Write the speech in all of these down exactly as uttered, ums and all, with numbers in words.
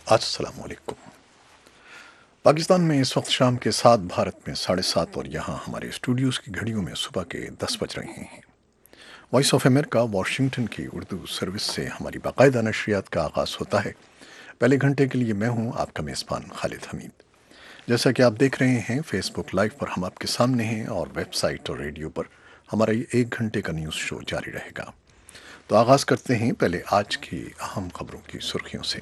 السلام علیکم۔ پاکستان میں اس وقت شام کے سات، بھارت میں ساڑھے سات، اور یہاں ہمارے اسٹوڈیوز کی گھڑیوں میں صبح کے دس بج رہے ہیں۔ وائس آف امریکہ واشنگٹن کی اردو سروس سے ہماری باقاعدہ نشریات کا آغاز ہوتا ہے۔ پہلے گھنٹے کے لیے میں ہوں آپ کا میزبان خالد حمید۔ جیسا کہ آپ دیکھ رہے ہیں فیس بک لائیو پر ہم آپ کے سامنے ہیں، اور ویب سائٹ اور ریڈیو پر ہمارا یہ ایک گھنٹے کا نیوز شو جاری رہے گا۔ تو آغاز کرتے ہیں پہلے آج کی اہم خبروں کی سرخیوں سے۔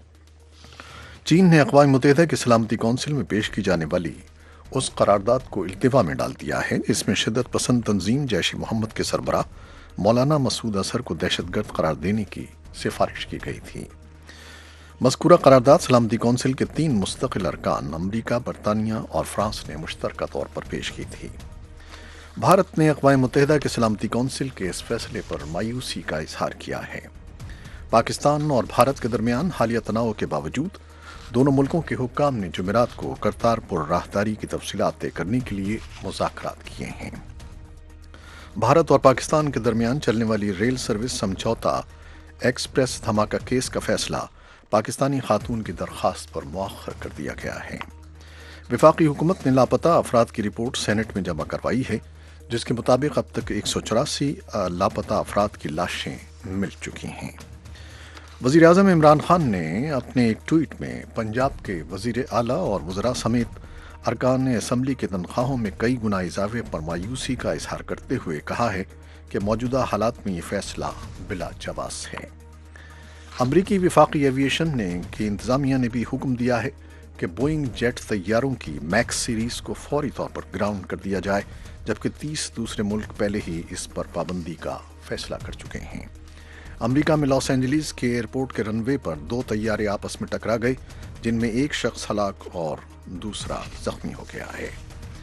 چین نے اقوام متحدہ کی سلامتی کونسل میں پیش کی جانے والی اس قرارداد کو التوا میں ڈال دیا ہے جس میں شدت پسند تنظیم جیش محمد کے سربراہ مولانا مسعود اظہر کو دہشت گرد قرار دینے کی سفارش کی گئی تھی۔ مذکورہ قرارداد سلامتی کونسل کے تین مستقل ارکان امریکہ، برطانیہ اور فرانس نے مشترکہ طور پر پیش کی تھی۔ بھارت نے اقوام متحدہ کے سلامتی کونسل کے اس فیصلے پر مایوسی کا اظہار کیا ہے۔ پاکستان اور بھارت کے درمیان حالیہ تناؤ کے باوجود دونوں ملکوں کے حکام نے جمعرات کو کرتارپور راہداری کی تفصیلات طے کرنے کے لیے مذاکرات کیے ہیں۔ بھارت اور پاکستان کے درمیان چلنے والی ریل سروس سمجھوتا ایکسپریس دھماکہ کیس کا فیصلہ پاکستانی خاتون کی درخواست پر مؤخر کر دیا گیا ہے۔ وفاقی حکومت نے لاپتہ افراد کی رپورٹ سینٹ میں جمع کروائی ہے، جس کے مطابق اب تک ایک سو چوراسی لاپتہ افراد کی لاشیں مل چکی ہیں۔ وزیر اعظم عمران خان نے اپنے ایک ٹویٹ میں پنجاب کے وزیر اعلیٰ اور وزراء سمیت ارکان اسمبلی کی تنخواہوں میں کئی گنا اضافے پر مایوسی کا اظہار کرتے ہوئے کہا ہے کہ موجودہ حالات میں یہ فیصلہ بلا جواز ہے۔ امریکی وفاقی ایویشن نے کی انتظامیہ نے بھی حکم دیا ہے کہ بوئنگ جیٹ طیاروں کی میکس سیریز کو فوری طور پر گراؤنڈ کر دیا جائے، جبکہ تیس دوسرے ملک پہلے ہی اس پر پابندی کا فیصلہ کر چکے ہیں۔ امریکہ میں لاس اینجلیس کے ایئرپورٹ کے رن وے پر دو طیارے آپس میں ٹکرا گئے، جن میں ایک شخص ہلاک اور دوسرا زخمی ہو گیا ہے۔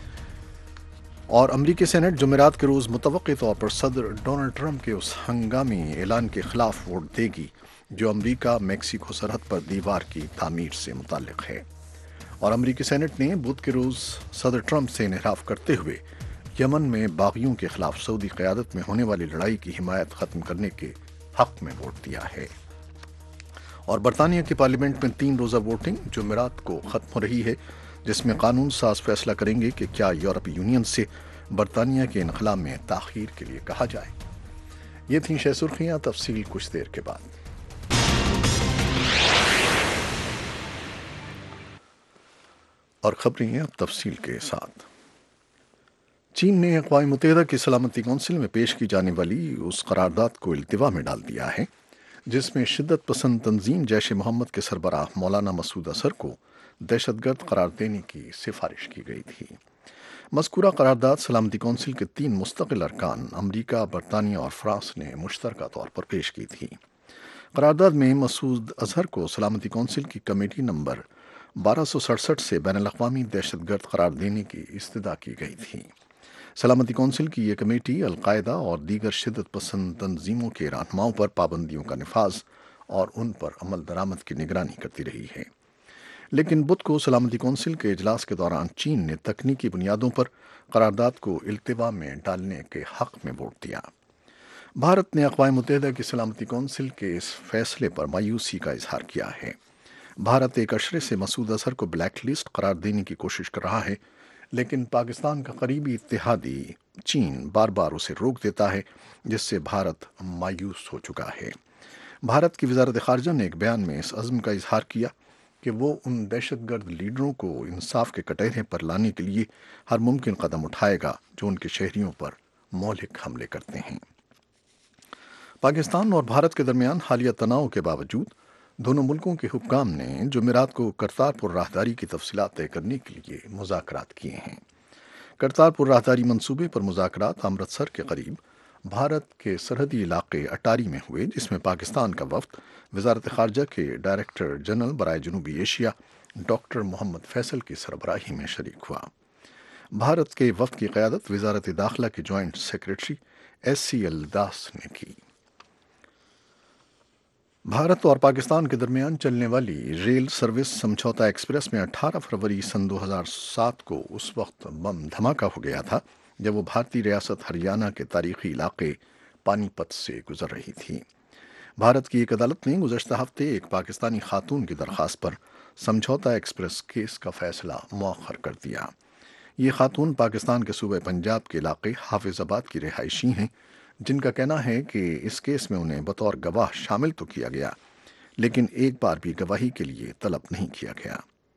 اور امریکی سینٹ جمعرات کے روز متوقع طور پر صدر ڈونلڈ ٹرمپ کے اس ہنگامی اعلان کے خلاف ووٹ دے گی جو امریکہ میکسیکو سرحد پر دیوار کی تعمیر سے متعلق ہے۔ اور امریکی سینٹ نے بدھ کے روز صدر ٹرمپ سے انحراف کرتے ہوئے یمن میں باغیوں کے خلاف سعودی قیادت میں ہونے والی لڑائی کی حمایت ختم کرنے کے حق میں ووٹ دیا ہے۔ اور برطانیہ کی پارلیمنٹ میں تین روزہ ووٹنگ جمعرات کو ختم ہو رہی ہے، جس میں قانون ساز فیصلہ کریں گے کہ کیا یورپی یونین سے برطانیہ کے انخلاء میں تاخیر کے لیے کہا جائے۔ یہ تھیں شہ سرخیاں، تفصیل کچھ دیر کے بعد۔ اور خبریں اب تفصیل کے ساتھ۔ چین نے اقوام متحدہ کی سلامتی کونسل میں پیش کی جانے والی اس قرارداد کو التوا میں ڈال دیا ہے جس میں شدت پسند تنظیم جیش محمد کے سربراہ مولانا مسعود اظہر کو دہشت گرد قرار دینے کی سفارش کی گئی تھی۔ مذکورہ قرارداد سلامتی کونسل کے تین مستقل ارکان امریکہ، برطانیہ اور فرانس نے مشترکہ طور پر پیش کی تھی۔ قرارداد میں مسعود اظہر کو سلامتی کونسل کی کمیٹی نمبر بارہ سو سڑسٹھ سے بین الاقوامی دہشت گرد قرار دینے کی استدعا کی گئی تھی۔ سلامتی کونسل کی یہ کمیٹی القاعدہ اور دیگر شدت پسند تنظیموں کے رہنماؤں پر پابندیوں کا نفاذ اور ان پر عمل درآمد کی نگرانی کرتی رہی ہے، لیکن بدھ کو سلامتی کونسل کے اجلاس کے دوران چین نے تکنیکی بنیادوں پر قرارداد کو التوا میں ڈالنے کے حق میں ووٹ دیا۔ بھارت نے اقوام متحدہ کی سلامتی کونسل کے اس فیصلے پر مایوسی کا اظہار کیا ہے۔ بھارت ایک اشرے سے مسعود اظہر کو بلیک لسٹ قرار دینے کی کوشش کر رہا ہے، لیکن پاکستان کا قریبی اتحادی چین بار بار اسے روک دیتا ہے، جس سے بھارت مایوس ہو چکا ہے۔ بھارت کی وزارت خارجہ نے ایک بیان میں اس عزم کا اظہار کیا کہ وہ ان دہشت گرد لیڈروں کو انصاف کے کٹہرے پر لانے کے لیے ہر ممکن قدم اٹھائے گا جو ان کے شہریوں پر مہلک حملے کرتے ہیں۔ پاکستان اور بھارت کے درمیان حالیہ تناؤ کے باوجود دونوں ملکوں کے حکام نے جمعرات کو کرتارپور راہداری کی تفصیلات طے کرنے کے لیے مذاکرات کیے ہیں۔ کرتارپور راہداری منصوبے پر مذاکرات امرتسر کے قریب بھارت کے سرحدی علاقے اٹاری میں ہوئے، جس میں پاکستان کا وفد وزارت خارجہ کے ڈائریکٹر جنرل برائے جنوبی ایشیا ڈاکٹر محمد فیصل کی سربراہی میں شریک ہوا۔ بھارت کے وفد کی قیادت وزارت داخلہ کے joint secretary S C L Das نے کی۔ بھارت اور پاکستان کے درمیان چلنے والی ریل سروس سمجھوتا ایکسپریس میں اٹھارہ فروری سن دو ہزار سات کو اس وقت بم دھماکہ ہو گیا تھا جب وہ بھارتی ریاست ہریانہ کے تاریخی علاقے پانی پت سے گزر رہی تھی۔ بھارت کی ایک عدالت نے گزشتہ ہفتے ایک پاکستانی خاتون کی درخواست پر سمجھوتا ایکسپریس کیس کا فیصلہ مؤخر کر دیا۔ یہ خاتون پاکستان کے صوبہ پنجاب کے علاقے حافظ آباد کی رہائشی ہیں، جن کا کہنا ہے کہ اس کیس میں انہیں بطور گواہ شامل تو کیا گیا، لیکن ایک بار بھی گواہی کے لیے طلب نہیں کیا گیا۔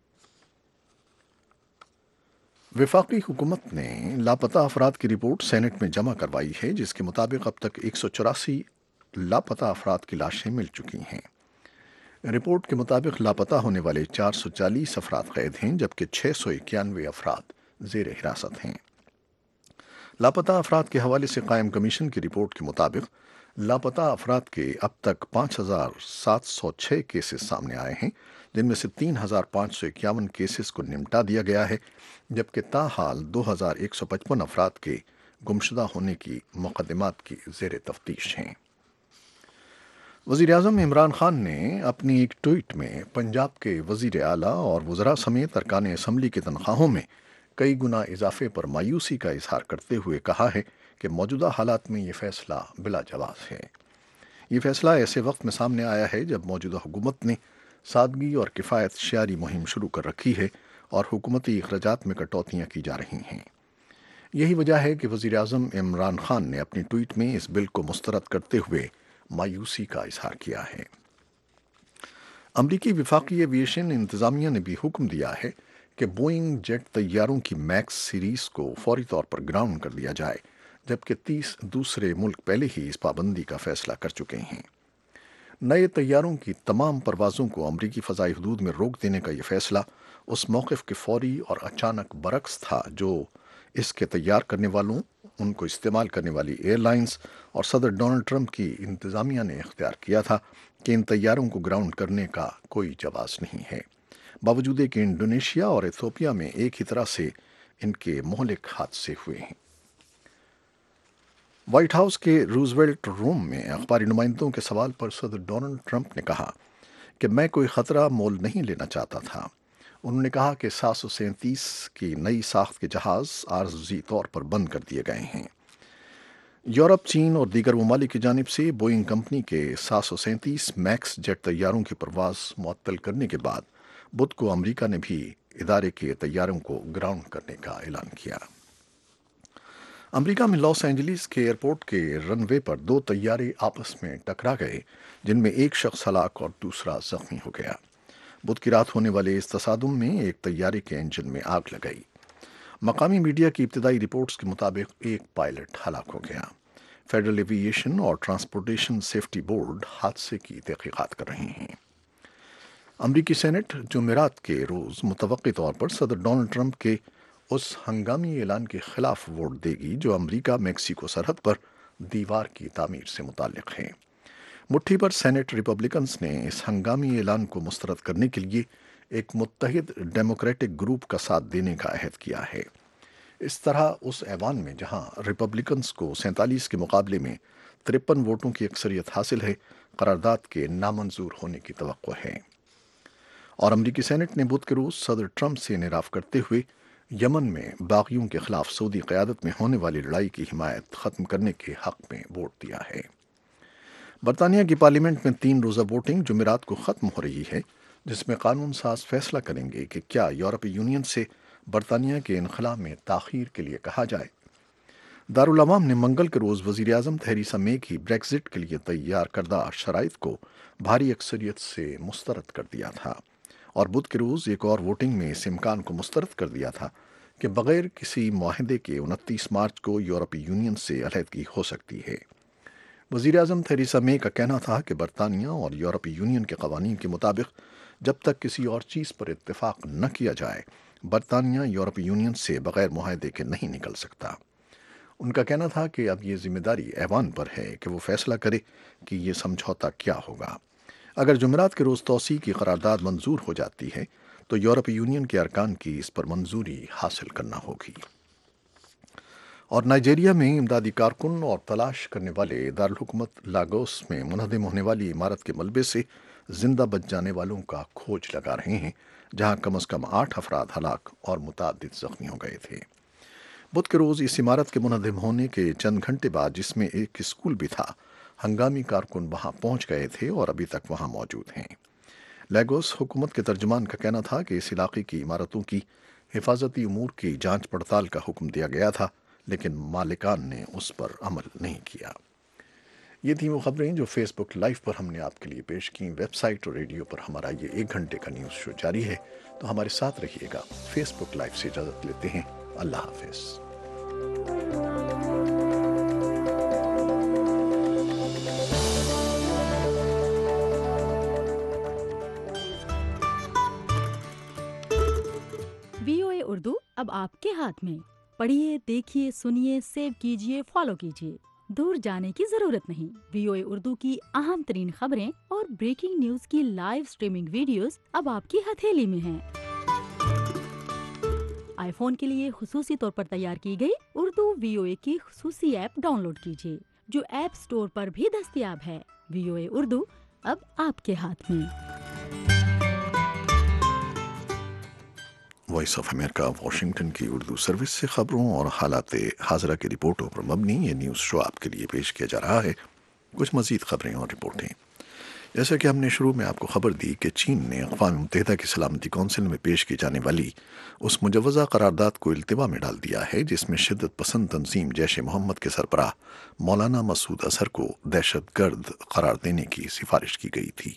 وفاقی حکومت نے لاپتہ افراد کی رپورٹ سینٹ میں جمع کروائی ہے، جس کے مطابق اب تک ایک سو چوراسی لاپتہ افراد کی لاشیں مل چکی ہیں۔ رپورٹ کے مطابق لاپتہ ہونے والے چار سو چالیس افراد قید ہیں، جبکہ چھ سو اکیانوے افراد زیر حراست ہیں۔ لاپتہ افراد کے حوالے سے قائم کمیشن کی رپورٹ کے مطابق لاپتہ افراد کے اب تک پانچ ہزار سات سو چھ کیسز سامنے آئے ہیں، جن میں سے تین ہزار پانچ سو اکیاون کیسز کو نمٹا دیا گیا ہے، جبکہ تاحال دو ہزار ایک سو پچپن افراد کے گمشدہ ہونے کی مقدمات کی زیر تفتیش ہیں۔ وزیر اعظم عمران خان نے اپنی ایک ٹویٹ میں پنجاب کے وزیر اعلیٰ اور وزراء سمیت ارکان اسمبلی کی تنخواہوں میں کئی گنا اضافے پر مایوسی کا اظہار کرتے ہوئے کہا ہے کہ موجودہ حالات میں یہ فیصلہ بلا جواز ہے۔ یہ فیصلہ ایسے وقت میں سامنے آیا ہے جب موجودہ حکومت نے سادگی اور کفایت شعاری مہم شروع کر رکھی ہے اور حکومتی اخراجات میں کٹوتیاں کی جا رہی ہیں۔ یہی وجہ ہے کہ وزیر اعظم عمران خان نے اپنی ٹویٹ میں اس بل کو مسترد کرتے ہوئے مایوسی کا اظہار کیا ہے۔ امریکی وفاقی ایویشن انتظامیہ نے بھی حکم دیا ہے کہ بوئنگ جیٹ طیاروں کی میکس سیریز کو فوری طور پر گراؤنڈ کر دیا جائے، جبکہ تیس دوسرے ملک پہلے ہی اس پابندی کا فیصلہ کر چکے ہیں۔ نئے طیاروں کی تمام پروازوں کو امریکی فضائی حدود میں روک دینے کا یہ فیصلہ اس موقف کے فوری اور اچانک برعکس تھا جو اس کے تیار کرنے والوں، ان کو استعمال کرنے والی ایئر لائنز اور صدر ڈونلڈ ٹرمپ کی انتظامیہ نے اختیار کیا تھا کہ ان طیاروں کو گراؤنڈ کرنے کا کوئی جواز نہیں ہے، باوجود کہ انڈونیشیا اور ایتھوپیا میں ایک ہی طرح سے ان کے مہلک حادثے ہوئے ہیں۔ وائٹ ہاؤس کے روزویلٹ روم میں اخباری نمائندوں کے سوال پر صدر ڈونلڈ ٹرمپ نے کہا کہ میں کوئی خطرہ مول نہیں لینا چاہتا تھا۔ انہوں نے کہا کہ سات سو سینتیس کی نئی ساخت کے جہاز عارضی طور پر بند کر دیے گئے ہیں۔ یورپ، چین اور دیگر ممالک کی جانب سے بوئنگ کمپنی کے سات سو سینتیس میکس جیٹ طیاروں کی پرواز معطل کرنے کے بعد بدھ کو امریکہ نے بھی ادارے کے طیاروں کو گراؤنڈ کرنے کا اعلان کیا۔ امریکہ میں لاس اینجلیس کے ایئرپورٹ کے رن وے پر دو طیارے آپس میں ٹکرا گئے، جن میں ایک شخص ہلاک اور دوسرا زخمی ہو گیا۔ بدھ کی رات ہونے والے اس تصادم میں ایک طیارے کے انجن میں آگ لگ گئی۔ مقامی میڈیا کی ابتدائی رپورٹس کے مطابق ایک پائلٹ ہلاک ہو گیا۔ فیڈرل ایوییشن اور ٹرانسپورٹیشن سیفٹی بورڈ حادثے کی تحقیقات کر رہے ہیں۔ امریکی سینٹ جمعرات کے روز متوقع طور پر صدر ڈونلڈ ٹرمپ کے اس ہنگامی اعلان کے خلاف ووٹ دے گی جو امریکہ میکسیکو سرحد پر دیوار کی تعمیر سے متعلق ہے۔ مٹھی پر سینٹ ریپبلکنز نے اس ہنگامی اعلان کو مسترد کرنے کے لیے ایک متحد ڈیموکریٹک گروپ کا ساتھ دینے کا عہد کیا ہے۔ اس طرح اس ایوان میں جہاں ریپبلکنز کو سینتالیس کے مقابلے میں ترپن ووٹوں کی اکثریت حاصل ہے، قرارداد کے نامنظور ہونے کی توقع ہے۔ اور امریکی سینٹ نے بدھ کے روز صدر ٹرمپ سے انعراف کرتے ہوئے یمن میں باغیوں کے خلاف سعودی قیادت میں ہونے والی لڑائی کی حمایت ختم کرنے کے حق میں ووٹ دیا ہے۔ برطانیہ کی پارلیمنٹ میں تین روزہ ووٹنگ جمعرات کو ختم ہو رہی ہے، جس میں قانون ساز فیصلہ کریں گے کہ کیا یورپی یونین سے برطانیہ کے انخلاء میں تاخیر کے لیے کہا جائے۔ دارالعوام نے منگل کے روز وزیر اعظم تھیریسا مے کی بریگزٹ کے لیے تیار کردہ شرائط کو بھاری اکثریت سے مسترد کر دیا تھا، اور بدھ کے روز ایک اور ووٹنگ میں اس امکان کو مسترد کر دیا تھا کہ بغیر کسی معاہدے کے انتیس مارچ کو یورپی یونین سے علیحدگی ہو سکتی ہے۔ وزیر اعظم تھیریسا مے کا کہنا تھا کہ برطانیہ اور یورپی یونین کے قوانین کے مطابق جب تک کسی اور چیز پر اتفاق نہ کیا جائے، برطانیہ یورپی یونین سے بغیر معاہدے کے نہیں نکل سکتا۔ ان کا کہنا تھا کہ اب یہ ذمہ داری ایوان پر ہے کہ وہ فیصلہ کرے کہ یہ سمجھوتا کیا ہوگا۔ اگر جمعرات کے روز توسیع کی قرارداد منظور ہو جاتی ہے تو یورپی یونین کے ارکان کی اس پر منظوری حاصل کرنا ہوگی۔ اور نائجیریا میں امدادی کارکن اور تلاش کرنے والے دارالحکومت لاگوس میں منہدم ہونے والی عمارت کے ملبے سے زندہ بچ جانے والوں کا کھوج لگا رہے ہیں، جہاں کم از کم آٹھ افراد ہلاک اور متعدد زخمی ہو گئے تھے۔ بدھ کے روز اس عمارت کے منہدم ہونے کے چند گھنٹے بعد، جس میں ایک اسکول بھی تھا، ہنگامی کارکن وہاں پہنچ گئے تھے اور ابھی تک وہاں موجود ہیں۔ لیگوس حکومت کے ترجمان کا کہنا تھا کہ اس علاقے کی عمارتوں کی حفاظتی امور کی جانچ پڑتال کا حکم دیا گیا تھا، لیکن مالکان نے اس پر عمل نہیں کیا۔ یہ تھیں وہ خبریں جو فیس بک لائیو پر ہم نے آپ کے لیے پیش کیں۔ ویب سائٹ اور ریڈیو پر ہمارا یہ ایک گھنٹے کا نیوز شو جاری ہے، تو ہمارے ساتھ رہیے گا۔ فیس بک لائیو سے اجازت لیتے ہیں، اللہ حافظ۔ وی او اے اردو اب آپ کے ہاتھ میں۔ پڑھیے، دیکھیے، سنیے، سیو کیجیے، فالو کیجیے۔ دور جانے کی ضرورت نہیں۔ وی او اے اردو کی اہم ترین خبریں اور بریکنگ نیوز کی لائیو سٹریمنگ ویڈیوز اب آپ کی ہتھیلی میں ہیں۔ آئی فون کے لیے خصوصی طور پر تیار کی گئی اردو وی او اے کی خصوصی ایپ ڈاؤن لوڈ کیجیے، جو ایپ سٹور پر بھی دستیاب ہے۔ وی او اے اردو اب آپ کے ہاتھ میں۔ وائس آف امریکہ واشنگٹن کی اردو سروس سے خبروں اور حالات حاضرہ کی رپورٹوں پر مبنی یہ نیوز شو آپ کے لیے پیش کیا جا رہا ہے۔ کچھ مزید خبریں اور رپورٹیں، جیسا کہ ہم نے شروع میں آپ کو خبر دی کہ چین نے اقوام متحدہ کی سلامتی کونسل میں پیش کی جانے والی اس مجوزہ قرارداد کو التوا میں ڈال دیا ہے جس میں شدت پسند تنظیم جیش محمد کے سربراہ مولانا مسعود اظہر کو دہشت گرد قرار دینے کی سفارش کی گئی تھی۔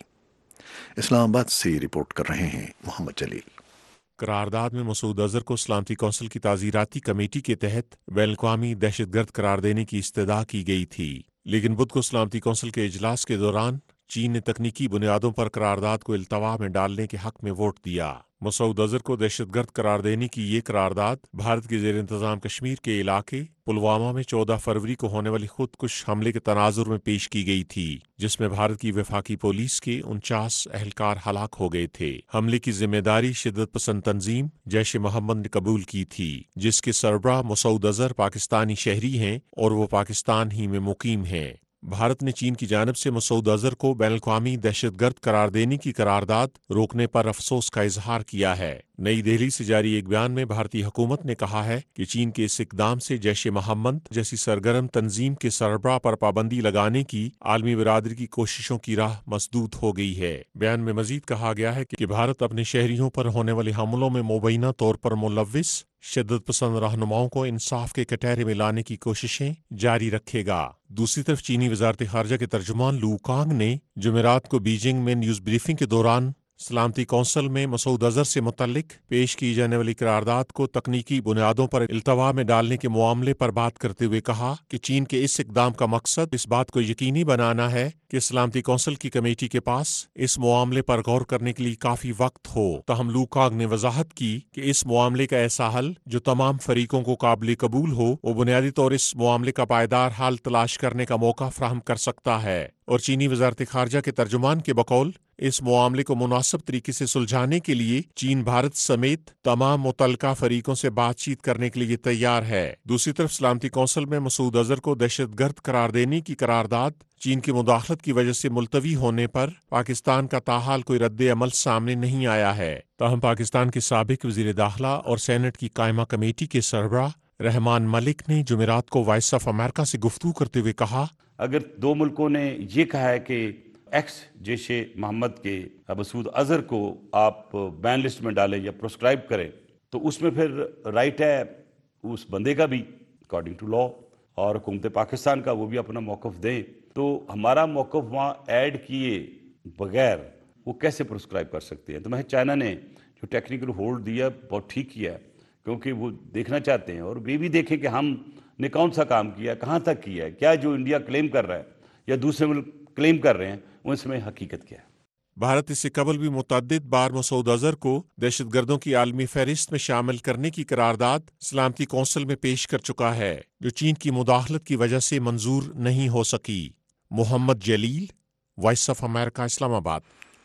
اسلام آباد سے رپورٹ کر رہے ہیں محمد جلیل۔ قرارداد میں مسعود اظہر کو سلامتی کونسل کی تعزیراتی کمیٹی کے تحت بین الاقوامی دہشت گرد قرار دینے کی استدعا کی گئی تھی، لیکن بدھ کو سلامتی کونسل کے اجلاس کے دوران چین نے تکنیکی بنیادوں پر قرارداد کو التوا میں ڈالنے کے حق میں ووٹ دیا۔ مسعود اظہر کو دہشت گرد قرار دینے کی یہ قرارداد بھارت کے زیر انتظام کشمیر کے علاقے پلوامہ میں چودہ فروری کو ہونے والی خودکش حملے کے تناظر میں پیش کی گئی تھی، جس میں بھارت کی وفاقی پولیس کے انچاس اہلکار ہلاک ہو گئے تھے۔ حملے کی ذمہ داری شدت پسند تنظیم جیش محمد نے قبول کی تھی، جس کے سربراہ مسعود اظہر پاکستانی شہری ہیں اور وہ پاکستان ہی میں مقیم ہیں۔ بھارت نے چین کی جانب سے مسعود اظہر کو بین الاقوامی دہشت گرد قرار دینے کی قرارداد روکنے پر افسوس کا اظہار کیا ہے۔ نئی دہلی سے جاری ایک بیان میں بھارتی حکومت نے کہا ہے کہ چین کے اس اقدام سے جیش محمد جیسی سرگرم تنظیم کے سربراہ پر پابندی لگانے کی عالمی برادری کی کوششوں کی راہ مسدود ہو گئی ہے۔ بیان میں مزید کہا گیا ہے کہ بھارت اپنے شہریوں پر ہونے والے حملوں میں مبینہ طور پر ملوث شدت پسند رہنماؤں کو انصاف کے کٹہرے میں لانے کی کوششیں جاری رکھے گا۔ دوسری طرف چینی وزارت خارجہ کے ترجمان لو کانگ نے جمعرات کو بیجنگ میں نیوز بریفنگ کے دوران سلامتی کونسل میں مسعود اظہر سے متعلق پیش کی جانے والی قرارداد کو تکنیکی بنیادوں پر التوا میں ڈالنے کے معاملے پر بات کرتے ہوئے کہا کہ چین کے اس اقدام کا مقصد اس بات کو یقینی بنانا ہے کہ سلامتی کونسل کی کمیٹی کے پاس اس معاملے پر غور کرنے کے لیے کافی وقت ہو۔ تاہم لو کانگ نے وضاحت کی کہ اس معاملے کا ایسا حل جو تمام فریقوں کو قابل قبول ہو، وہ بنیادی طور اس معاملے کا پائیدار حل تلاش کرنے کا موقع فراہم کر سکتا ہے، اور چینی وزارت خارجہ کے ترجمان کے بقول اس معاملے کو مناسب طریقے سے سلجھانے کے لیے چین بھارت سمیت تمام متعلقہ فریقوں سے بات چیت کرنے کے لیے تیار ہے۔ دوسری طرف سلامتی کونسل میں مسعود اظہر کو دہشت گرد قرار دینے کی قرارداد چین کی مداخلت کی وجہ سے ملتوی ہونے پر پاکستان کا تاحال کوئی رد عمل سامنے نہیں آیا ہے۔ تاہم پاکستان کے سابق وزیر داخلہ اور سینٹ کی قائمہ کمیٹی کے سربراہ رحمان ملک نے جمعرات کو وائس آف امریکہ سے گفتگو کرتے ہوئے کہا، اگر دو ملکوں نے یہ کہا ہے کہ ایکس جیش محمد کے مسعود اظہر کو آپ بین لسٹ میں ڈالیں یا پروسکرائب کریں، تو اس میں پھر رائٹ ہے اس بندے کا بھی اکارڈنگ ٹو لا، اور حکومت پاکستان کا وہ بھی اپنا موقف دیں۔ تو ہمارا موقف وہاں ایڈ کیے بغیر وہ کیسے پروسکرائب کر سکتے ہیں؟ تو میں چائنا نے جو ٹیکنیکل ہولڈ دیا بہت ٹھیک کیا ہے، کیونکہ وہ دیکھنا چاہتے ہیں اور یہ بھی دیکھیں کہ ہم نے کون سا کام کیا، کہاں تک کیا ہے، کیا جو انڈیا کلیم کر رہا ہے یا دوسرے ملک کلیم کر رہے ہیں اس میں حقیقت کیا ہے۔ بھارت اس سے قبل بھی متعدد بار مسعود اظہر کو دہشت گردوں کی عالمی فہرست میں شامل کرنے کی قرارداد سلامتی کونسل میں پیش کر چکا ہے، جو چین کی مداخلت کی وجہ سے منظور نہیں ہو سکی۔ محمد جلیل، وائس آف امریکہ، اسلام آباد۔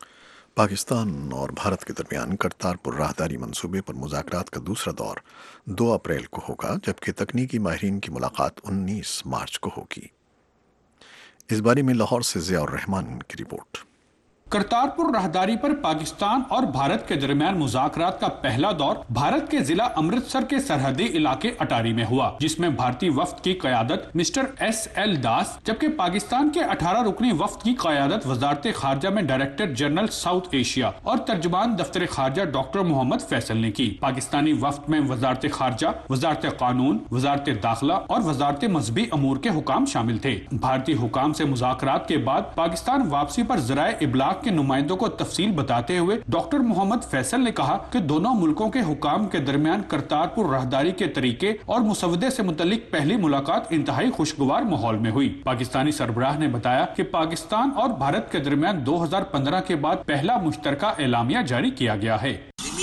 پاکستان اور بھارت کے درمیان کرتارپور راہداری منصوبے پر مذاکرات کا دوسرا دور دو اپریل کو ہوگا، جبکہ تکنیکی ماہرین کی ملاقات انیس مارچ کو ہوگی۔ اس بارے میں لاہور سے ضیاء الرحمان کی رپورٹ۔ کرتارپور راہداری پر پاکستان اور بھارت کے درمیان مذاکرات کا پہلا دور بھارت کے ضلع امرتسر کے سرحدی علاقے اٹاری میں ہوا، جس میں بھارتی وفد کی قیادت مسٹر ایس ایل داس جبکہ پاکستان کے اٹھارہ رکنی وفد کی قیادت وزارت خارجہ میں ڈائریکٹر جنرل ساؤتھ ایشیا اور ترجمان دفتر خارجہ ڈاکٹر محمد فیصل نے کی۔ پاکستانی وفد میں وزارت خارجہ، وزارت قانون، وزارت داخلہ اور وزارت مذہبی امور کے حکام شامل تھے۔ بھارتی حکام سے مذاکرات کے بعد پاکستان واپسی پر ذرائع ابلاغ کے نمائندوں کو تفصیل بتاتے ہوئے ڈاکٹر محمد فیصل نے کہا کہ دونوں ملکوں کے حکام کے درمیان کرتارپور راہداری کے طریقے اور مسودے سے متعلق پہلی ملاقات انتہائی خوشگوار ماحول میں ہوئی۔ پاکستانی سربراہ نے بتایا کہ پاکستان اور بھارت کے درمیان دو ہزار پندرہ کے بعد پہلا مشترکہ اعلامیہ جاری کیا گیا ہے۔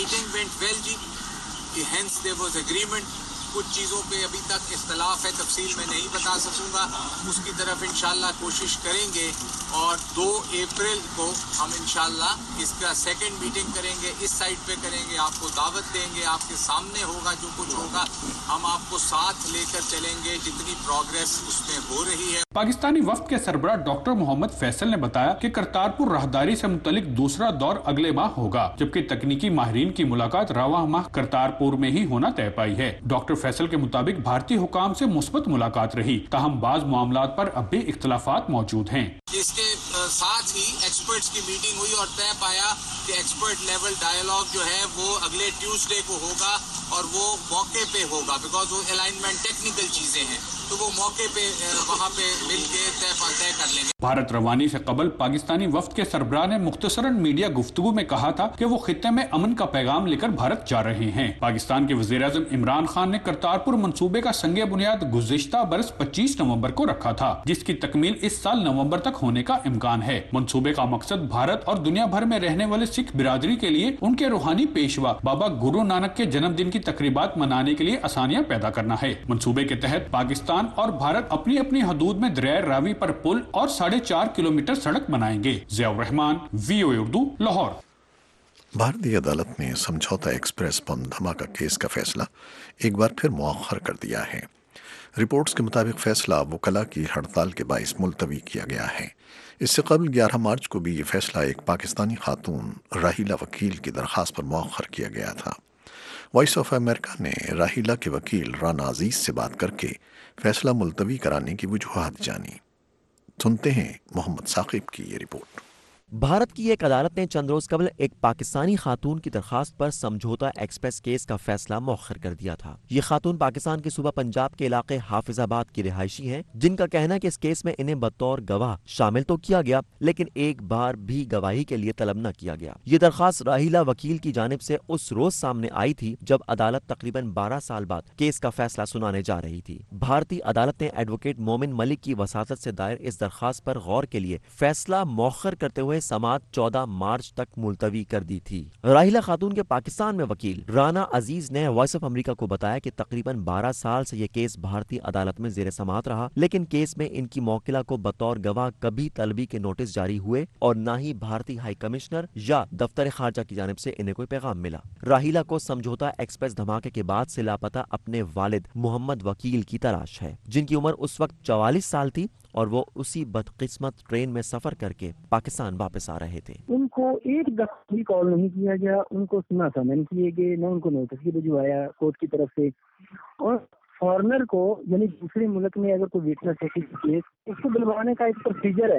کچھ چیزوں پہ ابھی تک اختلاف ہے، تفصیل میں نہیں بتا سکوں گا، اس کی طرف انشاءاللہ کوشش کریں گے اور دو اپریل کو ہم انشاءاللہ اس کا سیکنڈ میٹنگ کریں گے، اس سائٹ پہ کریں گے، آپ کو دعوت دیں گے، آپ کے سامنے ہوگا جو کچھ ہوگا، ہم آپ کو ساتھ لے کر چلیں گے جتنی پروگریس اس میں ہو رہی ہے۔ پاکستانی وفد کے سربراہ ڈاکٹر محمد فیصل نے بتایا کہ کرتارپور راہداری سے متعلق دوسرا دور اگلے ماہ ہوگا، جبکہ تکنیکی ماہرین کی ملاقات رواں ماہ کرتارپور میں ہی ہونا طے پائی ہے۔ ڈاکٹر فیصل کے مطابق بھارتی حکام سے مثبت ملاقات رہی، تاہم بعض معاملات پر اب بھی اختلافات موجود ہیں۔ اس کے ساتھ ہی ایکسپرٹس کی میٹنگ ہوئی اور طے پایا کہ ایکسپرٹ لیول ڈائیلاگ جو ہے وہ اگلے ٹیوزڈے کو ہوگا اور وہ موقع پہ ہوگا، بیکاز وہ الائنمنٹ ٹیکنیکل چیزیں ہیں تو وہ موقع پہ وہاں پہ مل کے طے طے کر لیں گے۔ بھارت روانی سے قبل پاکستانی وفد کے سربراہ نے مختصراً میڈیا گفتگو میں کہا تھا کہ وہ خطے میں امن کا پیغام لے کر بھارت جا رہے ہیں۔ پاکستان کے وزیر اعظم عمران خان نے کرتارپور منصوبے کا سنگ بنیاد گزشتہ برس پچیس نومبر کو رکھا تھا، جس کی تکمیل اس سال نومبر تک ہونے کا امکان ہے۔ منصوبے کا مقصد بھارت اور دنیا بھر میں رہنے والے سکھ برادری کے لیے ان کے روحانی پیشوا بابا گرو نانک کے جنم دن کی تقریبات منانے کے لیے آسانیاں پیدا کرنا ہے۔ منصوبے کے تحت پاکستان اور بھارت اپنی اپنی حدود میں دریائے راوی پر پل اور ساڑھے چار کلومیٹر سڑک بنائیں گے۔ ضیاء الرحمان، وی او اے اردو، لاہور۔ بھارتی عدالت نے سمجھوتا ایکسپریس بم دھماکہ کیس کا فیصلہ ایک بار پھر مؤخر کر دیا ہے۔ رپورٹس کے مطابق فیصلہ وکلاء کی ہڑتال کے باعث ملتوی کیا گیا ہے۔ اس سے قبل گیارہ مارچ کو بھی یہ فیصلہ ایک پاکستانی خاتون راہیلہ وکیل کی درخواست پر مؤخر کیا گیا تھا۔ وائس آف امریکہ نے راہیلہ کے وکیل رانا عزیز سے بات کر کے فیصلہ ملتوی کرانے کی وجوہات جانی۔ سنتے ہیں محمد ثاقب کی یہ رپورٹ۔ بھارت کی ایک عدالت نے چند روز قبل ایک پاکستانی خاتون کی درخواست پر سمجھوتا ایکسپریس کیس کا فیصلہ مؤخر کر دیا تھا۔ یہ خاتون پاکستان کے صوبہ پنجاب کے علاقے حافظ آباد کی رہائشی ہیں، جن کا کہنا ہے کہ اس کیس میں انہیں بطور گواہ شامل تو کیا گیا لیکن ایک بار بھی گواہی کے لیے طلب نہ کیا گیا۔ یہ درخواست راہیلہ وکیل کی جانب سے اس روز سامنے آئی تھی جب عدالت تقریباً بارہ سال بعد کیس کا فیصلہ سنانے جا رہی تھی۔ بھارتی عدالت نے ایڈوکیٹ مومن ملک کی وساطت سے دائر اس درخواست پر غور کے لیے فیصلہ مؤخر کرتے ہوئے سماعت چودہ مارچ تک ملتوی کر دی تھی۔ راہیلہ خاتون کے پاکستان میں وکیل رانا عزیز نے وائس آف امریکہ کو بتایا کہ تقریباً بارہ سال سے یہ کیس بھارتی عدالت میں زیر سماعت رہا، لیکن کیس میں ان کی موکلہ کو بطور گواہ کبھی طلبی کے نوٹس جاری ہوئے اور نہ ہی بھارتی ہائی کمشنر یا دفتر خارجہ کی جانب سے انہیں کوئی پیغام ملا۔ راہیلہ کو سمجھوتا ایکسپریس دھماکے کے بعد سے لاپتہ اپنے والد محمد وکیل کی تلاش ہے، جن کی عمر اس وقت چوالیس سال تھی اور وہ اسی بدقسمت ٹرین میں سفر کر کے پاکستان واپس آ رہے تھے۔ ان کو ایک دفعہ بھی کال نہیں کیا گیا، ان کو سنا سمن کیے گئے، نہ ان کو نوٹس کی بھجوایا کورٹ کی طرف سے۔ اور فارنر کو یعنی دوسرے ملک میں اگر کوئی وٹنس ہے کسی کیس، اس کو بلوانے کا ایک پروسیجر ہے،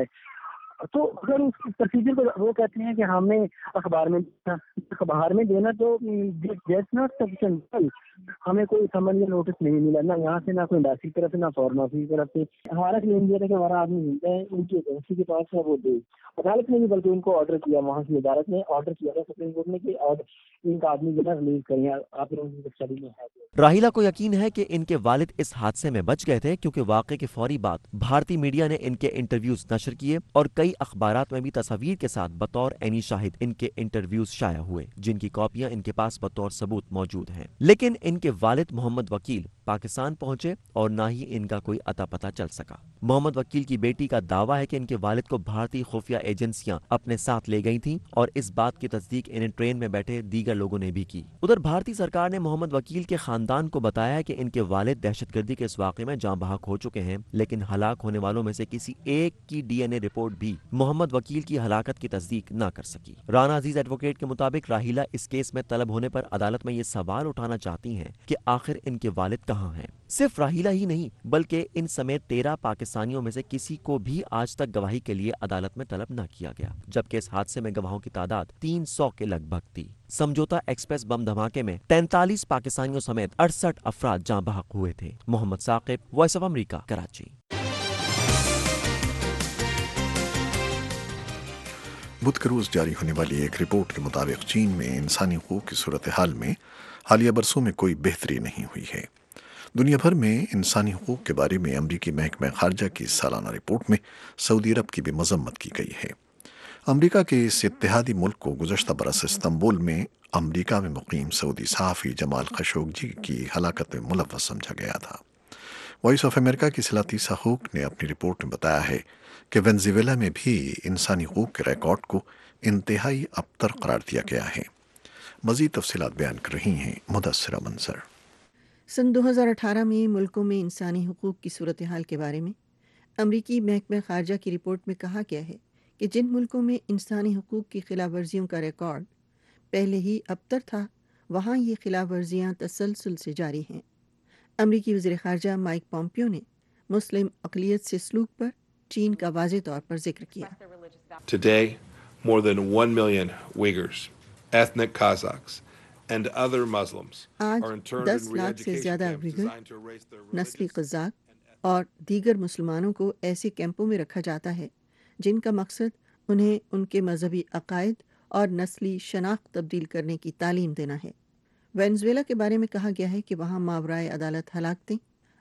تو اگر اس پروسیجر کو وہ کہتے ہیں کہ ہمیں اخبار میں اخبار میں دینا تو دیٹس ناٹ سفیشینٹ، ہمیں کوئی سمن یا نوٹس نہیں ملا، نہ یہاں سے، نہ کوئی امبیسی کی طرف سے، نہ فارن آفس کی طرف سے۔ ہمارا کلیم یہ ہے کہ ہمارا آدمی ملتا ہے، ان کی ایجنسی کے پاس ہے، وہ دے۔ عدالت نے بھی بلکہ ان کو آرڈر کیا، وہاں کی عدالت نے آرڈر کیا تھا سپریم کورٹ نے کہ ان کا آدمی جو ہے ریلیز کریں، آپ لوگوں کی کسٹڈی میں ہے۔ راہیلہ کو یقین ہے کہ ان کے والد اس حادثے میں بچ گئے تھے کیونکہ واقعے کے فوری بعد بھارتی میڈیا نے ان کے انٹرویوز نشر کیے اور کئی اخبارات میں بھی تصاویر کے ساتھ بطور عینی شاہد ان کے انٹرویوز شائع ہوئے، جن کی کاپیاں ان کے پاس بطور ثبوت موجود ہیں۔ لیکن ان کے والد محمد وکیل پاکستان پہنچے اور نہ ہی ان کا کوئی اتا پتہ چل سکا۔ محمد وکیل کی بیٹی کا دعویٰ ہے کہ ان کے والد کو بھارتی خفیہ ایجنسیاں اپنے ساتھ لے گئی تھیں اور اس بات کی تصدیق انہیں ٹرین میں بیٹھے دیگر لوگوں نے بھی کی۔ ادھر بھارتی سرکار نے محمد وکیل کے خاندان خاندان کو بتایا کہ ان کے والد دہشت گردی کے اس واقعے میں جاں بحق ہو چکے ہیں، لیکن ہلاک ہونے والوں میں سے کسی ایک کی ڈی این اے رپورٹ بھی محمد وکیل کی ہلاکت کی تصدیق نہ کر سکی۔ رانا عزیز ایڈوکیٹ کے مطابق راحیلہ اس کیس میں طلب ہونے پر عدالت میں یہ سوال اٹھانا چاہتی ہیں کہ آخر ان کے والد کہاں ہیں۔ صرف راحیلہ ہی نہیں بلکہ ان سمیت تیرہ پاکستانیوں میں سے کسی کو بھی آج تک گواہی کے لیے عدالت میں طلب نہ کیا گیا، جبکہ اس حادثے میں گواہوں کی تعداد تین سو کے لگ بھگ تھی۔ سمجھوتا ایکسپریس بم دھماکے میں تینتالیس پاکستانیوں سمیت اڑسٹھ افراد جاں بحق ہوئے تھے۔ Muhammad Saqib, Voice of America, Karachi. بدھ کے روز جاری ہونے والی ایک رپورٹ کے مطابق چین میں انسانی حقوق کی صورتحال میں حالیہ برسوں میں کوئی بہتری نہیں ہوئی ہے۔ دنیا بھر میں انسانی حقوق کے بارے میں امریکی محکمہ خارجہ کی سالانہ رپورٹ میں سعودی عرب کی بھی مذمت کی گئی ہے۔ امریکہ کے اس اتحادی ملک کو گزشتہ برس استنبول میں امریکہ میں مقیم سعودی صحافی جمال خشوگی کی ہلاکت میں ملوث سمجھا گیا تھا۔ وائس آف امریکہ کی سلاطیسہ حقوق نے اپنی رپورٹ میں بتایا ہے کہ وینزویلا میں بھی انسانی حقوق کے ریکارڈ کو انتہائی ابتر قرار دیا گیا ہے۔ مزید تفصیلات بیان کر رہی ہیں مدثرہ منظر۔ سن دو ہزار اٹھارہ میں ملکوں میں انسانی حقوق کی صورتحال کے بارے میں امریکی محکمہ خارجہ کی رپورٹ میں کہا گیا ہے کہ جن ملکوں میں انسانی حقوق کی خلاف ورزیوں کا ریکارڈ پہلے ہی ابتر تھا، وہاں یہ خلاف ورزیاں تسلسل سے جاری ہیں۔ امریکی وزیر خارجہ مائک پومپیو نے مسلم اقلیت سے سلوک پر چین کا واضح طور پر ذکر کیا۔ Today, more than one million Uyghurs, ethnic Kazakhs, and other Muslims آج are interned this in lakh سے re-education زیادہ camps Uyghur, designed to erase their نسلی religious قزاق اور دیگر مسلمانوں کو ایسے کیمپوں میں رکھا جاتا ہے جن کا مقصد انہیں ان کے مذہبی عقائد اور نسلی شناخت تبدیل کرنے کی تعلیم دینا ہے۔ وینزویلا کے بارے میں کہا گیا ہے کہ وہاں ماورائے عدالت ہلاکتیں،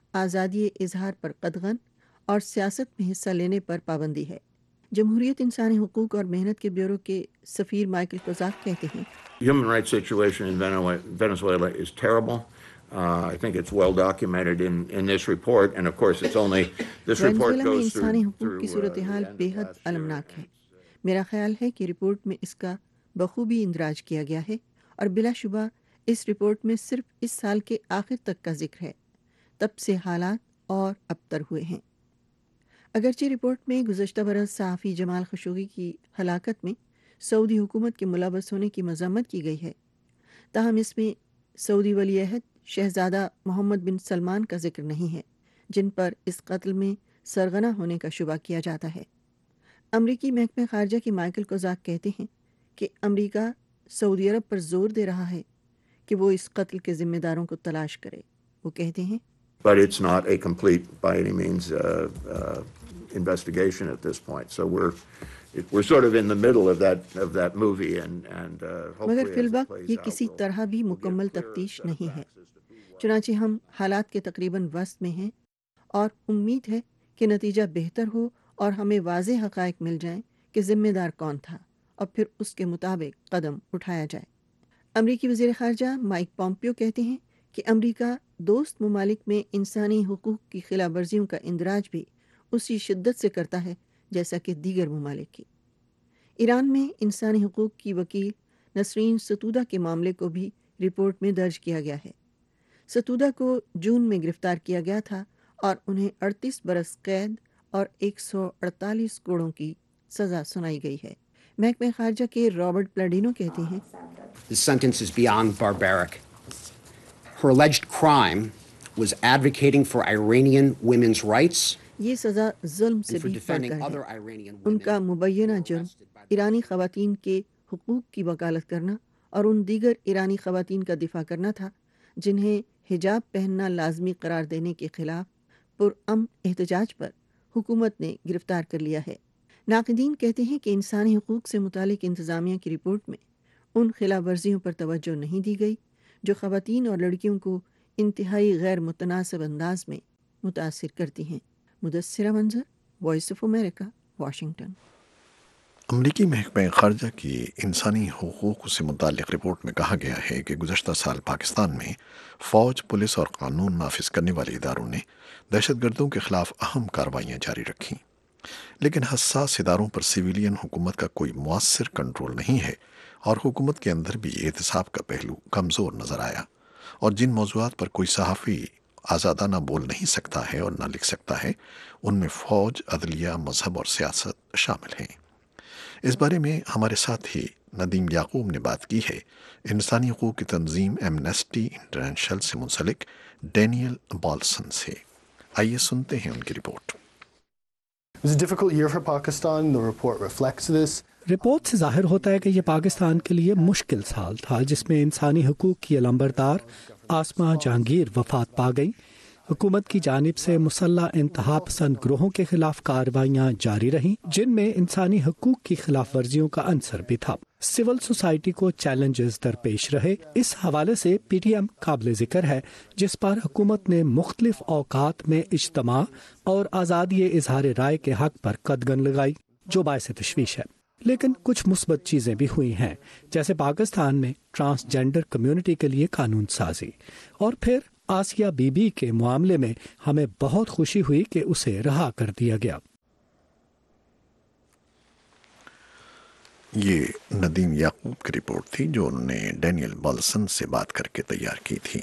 آزادی اظہار پر قدغن اور سیاست میں حصہ لینے پر پابندی ہے۔ جمہوریت انسانی حقوق اور محنت کے بیورو کے سفیر مائیکل کوزاک کہتے ہیں Human rights situation in Venezuela is terrible. Uh, I think it's well documented in, in this report, and of course it's only, this report Venezuela میں goes انسانی through, حقوق کی through uh, صورتحال the end بے of حد last year. المناک ہے۔ میرا خیال ہے کہ رپورٹ میں اس کا بخوبی اندراج کیا گیا ہے، اور بلا شبہ اس رپورٹ میں صرف اس سال کے آخر تک کا ذکر ہے، تب سے حالات اور ابتر ہوئے ہیں۔ اگرچہ رپورٹ میں گزشتہ برس صحافی جمال خشوگی کی ہلاکت میں سعودی حکومت کے ملوث ہونے کی مذمت کی گئی ہے، تاہم اس میں سعودی ولی عہد شہزادہ محمد بن سلمان کا ذکر نہیں ہے، جن پر اس قتل میں سرغنہ ہونے کا شبہ کیا جاتا ہے۔ امریکی محکمہ خارجہ کی مائیکل کوزاک کہتے ہیں کہ امریکہ سعودی عرب پر زور دے رہا ہے کہ وہ اس قتل کے ذمہ داروں کو تلاش کرے۔ وہ کہتے ہیں But it's not a complete, by any means, uh, uh, investigation at this point. So we're it, we're sort of in the middle of that of that movie, and and uh, hopefully مگر as فی it الوقت plays یہ out, کسی we'll- طرح بھی we'll get مکمل clearer تفتیش set of نہیں ہے، facts as to who was- چنانچہ ہم حالات کے تقریباً وسط میں ہیں اور امید ہے کہ نتیجہ بہتر ہو اور ہمیں واضح حقائق مل جائیں کہ ذمہ دار کون تھا، اور پھر اس کے مطابق قدم اٹھایا جائے۔ امریکی وزیر خارجہ مائک پومپیو کہتے ہیں کہ امریکہ دوست ممالک میں انسانی حقوق کی خلاف ورزیوں کا اندراج بھی اسی شدت سے کرتا ہے جیسا کہ دیگر ممالک کی۔ ایران میں انسانی حقوق کی وکیل نسرین ستودہ کے معاملے کو بھی رپورٹ میں درج کیا گیا ہے۔ ستودہ کو جون میں گرفتار کیا گیا تھا اور انہیں اڑتیس برس قید اور ایک سو اڑتالیس کوڑوں کی سزا سنائی گئی ہے۔ محکمہ خارجہ کے رابرٹ پلاڈینو کہتے ہیں This sentence is beyond barbaric. Her alleged crime was advocating for Iranian women's rights یہ سزا ظلم سے and for بھی defending بڑھ کر other ہے۔ Iranian ان women. کا مبینہ جرم ایرانی خواتین کے حقوق کی وکالت کرنا اور ان دیگر ایرانی خواتین کا دفاع کرنا تھا جنہیں حجاب پہننا لازمی قرار دینے کے خلاف پرامن احتجاج پر حکومت نے گرفتار کر لیا ہے۔ ناقدین کہتے ہیں کہ انسانی حقوق سے متعلق انتظامیہ کی رپورٹ میں ان خلاف ورزیوں پر توجہ نہیں دی گئی جو خواتین اور لڑکیوں کو انتہائی غیر متناسب انداز میں متاثر کرتی ہیں۔ مدثرہ Manzar, voice of America, Washington. امریکی محکمہ خارجہ کی انسانی حقوق سے متعلق رپورٹ میں کہا گیا ہے کہ گزشتہ سال پاکستان میں فوج، پولیس اور قانون نافذ کرنے والے اداروں نے دہشت گردوں کے خلاف اہم کارروائیاں جاری رکھیں، لیکن حساس اداروں پر سویلین حکومت کا کوئی مؤثر کنٹرول نہیں ہے اور حکومت کے اندر بھی احتساب کا پہلو کمزور نظر آیا۔ اور جن موضوعات پر کوئی صحافی آزادانہ بول نہیں سکتا ہے اور نہ لکھ سکتا ہے ان میں فوج، عدلیہ، مذہب اور سیاست شامل ہیں۔ اس بارے میں ہمارے ساتھ ہی ندیم یعقوب نے بات کی ہے انسانی حقوق کی تنظیم ایمنسٹی انٹرنیشنل سے منسلک ڈینیل بالسن سے۔ آئیے سنتے ہیں ان کی report. It was a difficult year for Pakistan. The report reflects this. Report سے ظاہر ہوتا ہے کہ یہ پاکستان کے لیے مشکل سال تھا، جس میں انسانی حقوق کی علمبردار آسما جہانگیر وفات پا گئی۔ حکومت کی جانب سے مسلح انتہا پسند گروہوں کے خلاف کارروائیاں جاری رہیں، جن میں انسانی حقوق کی خلاف ورزیوں کا عنصر بھی تھا۔ سول سوسائٹی کو چیلنجز درپیش رہے۔ اس حوالے سے پی ٹی ایم قابل ذکر ہے، جس پر حکومت نے مختلف اوقات میں اجتماع اور آزادی اظہار رائے کے حق پر قدغن لگائی، جو باعث تشویش ہے۔ لیکن کچھ مثبت چیزیں بھی ہوئی ہیں، جیسے پاکستان میں ٹرانسجینڈر کمیونٹی کے لیے قانون سازی، اور پھر آسیہ بی بی کے معاملے میں ہمیں بہت خوشی ہوئی کہ اسے رہا کر دیا گیا۔ یہ ندیم یعقوب کی رپورٹ تھی جو انہوں نے ڈینیل بالسن سے بات کر کے تیار کی تھی۔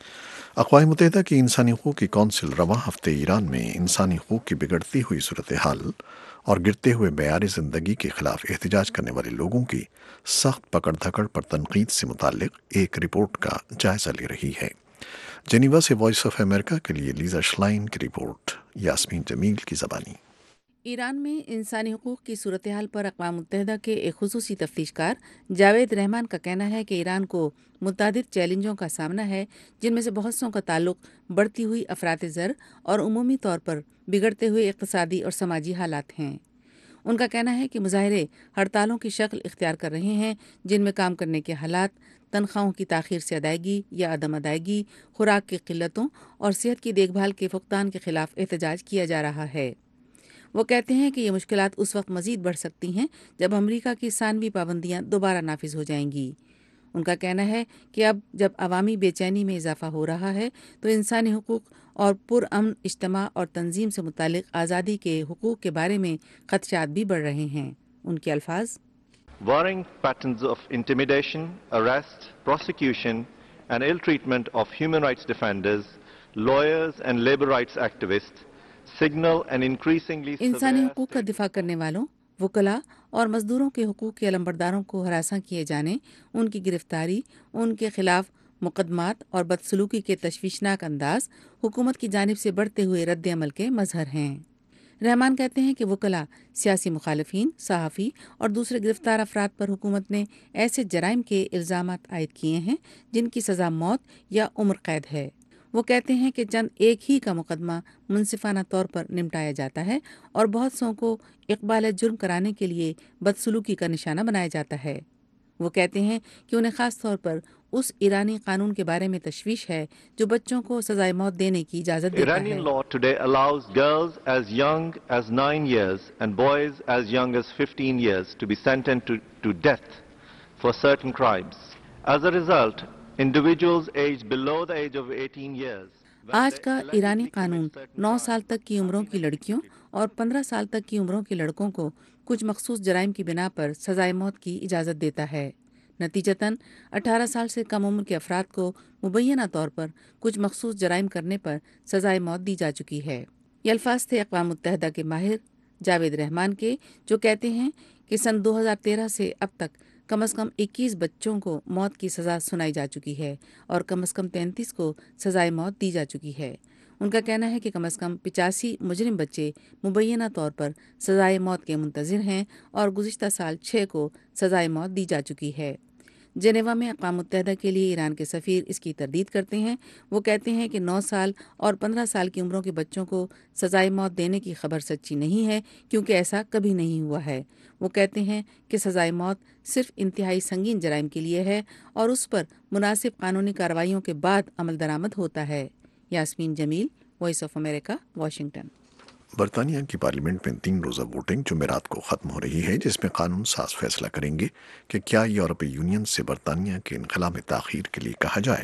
اقوام متحدہ کی انسانی حقوق کی کونسل رواں ہفتے ایران میں انسانی حقوق کی بگڑتی ہوئی صورتحال اور گرتے ہوئے معیار زندگی کے خلاف احتجاج کرنے والے لوگوں کی سخت پکڑ دھکڑ پر تنقید سے متعلق ایک رپورٹ کا جائزہ لے رہی ہے۔ جنیوا سے وائس آف امریکہ کے لیے لیزا شلائن کی رپورٹ، یاسمین جمیل کی زبانی۔ ایران میں انسانی حقوق کی صورتحال پر اقوام متحدہ کے ایک خصوصی تفتیش کار جاوید رحمان کا کہنا ہے کہ ایران کو متعدد چیلنجوں کا سامنا ہے، جن میں سے بہت سوں کا تعلق بڑھتی ہوئی افراط زر اور عمومی طور پر بگڑتے ہوئے اقتصادی اور سماجی حالات ہیں۔ ان کا کہنا ہے کہ مظاہرے ہڑتالوں کی شکل اختیار کر رہے ہیں، جن میں کام کرنے کے حالات، تنخواہوں کی تاخیر سے ادائیگی یا عدم ادائیگی، خوراک کی قلتوں اور صحت کی دیکھ بھال کے فقدان کے خلاف احتجاج کیا جا رہا ہے۔ وہ کہتے ہیں کہ یہ مشکلات اس وقت مزید بڑھ سکتی ہیں جب امریکہ کی ثانوی پابندیاں دوبارہ نافذ ہو جائیں گی۔ ان کا کہنا ہے کہ اب جب عوامی بے چینی میں اضافہ ہو رہا ہے تو انسانی حقوق اور پرامن اجتماع اور تنظیم سے متعلق آزادی کے حقوق کے بارے میں خدشات بھی بڑھ رہے ہیں۔ ان کے الفاظ: Worrying patterns of intimidation, arrest, prosecution and ill treatment of human rights defenders, lawyers and labor rights activists signal an increasingly انسانی حقوق کا دفاع کرنے والوں، وکلاء اور مزدوروں کے حقوق کے علمبرداروں کو ہراساں کیے جانے، ان کی گرفتاری، ان کے خلاف مقدمات اور بدسلوکی کے تشویشناک انداز حکومت کی جانب سے بڑھتے ہوئے رد عمل کے مظہر ہیں۔ رحمان کہتے ہیں کہ وکلاء، سیاسی مخالفین، صحافی اور دوسرے گرفتار افراد پر حکومت نے ایسے جرائم کے الزامات عائد کیے ہیں جن کی سزا موت یا عمر قید ہے۔ وہ کہتے ہیں کہ چند ایک ہی کا مقدمہ منصفانہ طور پر نمٹایا جاتا ہے اور بہت سوں کو اقبال جرم کرانے کے لیے بدسلوکی کا نشانہ بنایا جاتا ہے۔ وہ کہتے ہیں کہ انہیں خاص طور پر اس ایرانی قانون کے بارے میں تشویش ہے جو بچوں کو سزائے موت دینے کی اجازت دیتا ہے۔ Iranian law today allows girls as young as nine years and boys as young as fifteen years to be sentenced to, to death for certain crimes. As a result, individuals aged below the age of eighteen years آج کا ایرانی قانون نو سال تک کی عمروں کی لڑکیوں اور پندرہ سال تک کی عمروں کے لڑکوں کو کچھ مخصوص جرائم کی بنا پر سزائے موت کی اجازت دیتا ہے۔ نتیجتاً اٹھارہ سال سے کم عمر کے افراد کو مبینہ طور پر کچھ مخصوص جرائم کرنے پر سزائے موت دی جا چکی ہے۔ یہ الفاظ تھے اقوام متحدہ کے ماہر جاوید رحمان کے، جو کہتے ہیں کہ سن دو ہزار تیرہ سے اب تک کم از کم اکیس بچوں کو موت کی سزا سنائی جا چکی ہے اور کم از کم تینتیس کو سزائے موت دی جا چکی ہے۔ ان کا کہنا ہے کہ کم از کم پچاسی مجرم بچے مبینہ طور پر سزائے موت کے منتظر ہیں اور گزشتہ سال چھ کو سزائے موت دی جا چکی ہے۔ جنیوا میں اقوام متحدہ کے لیے ایران کے سفیر اس کی تردید کرتے ہیں۔ وہ کہتے ہیں کہ نو سال اور پندرہ سال کی عمروں کے بچوں کو سزائے موت دینے کی خبر سچی نہیں ہے، کیونکہ ایسا کبھی نہیں ہوا ہے۔ وہ کہتے ہیں کہ سزائے موت صرف انتہائی سنگین جرائم کے لیے ہے اور اس پر مناسب قانونی کارروائیوں کے بعد عمل درآمد ہوتا ہے۔ Yasmin Jamil, voice of America, Washington. برطانیہ کی پارلیمنٹ میں تین روزہ ووٹنگ جمعرات کو ختم ہو رہی ہے، جس میں قانون ساز فیصلہ کریں گے کہ کیا یورپی یونین سے برطانیہ کے انخلا میں تاخیر کے لیے کہا جائے۔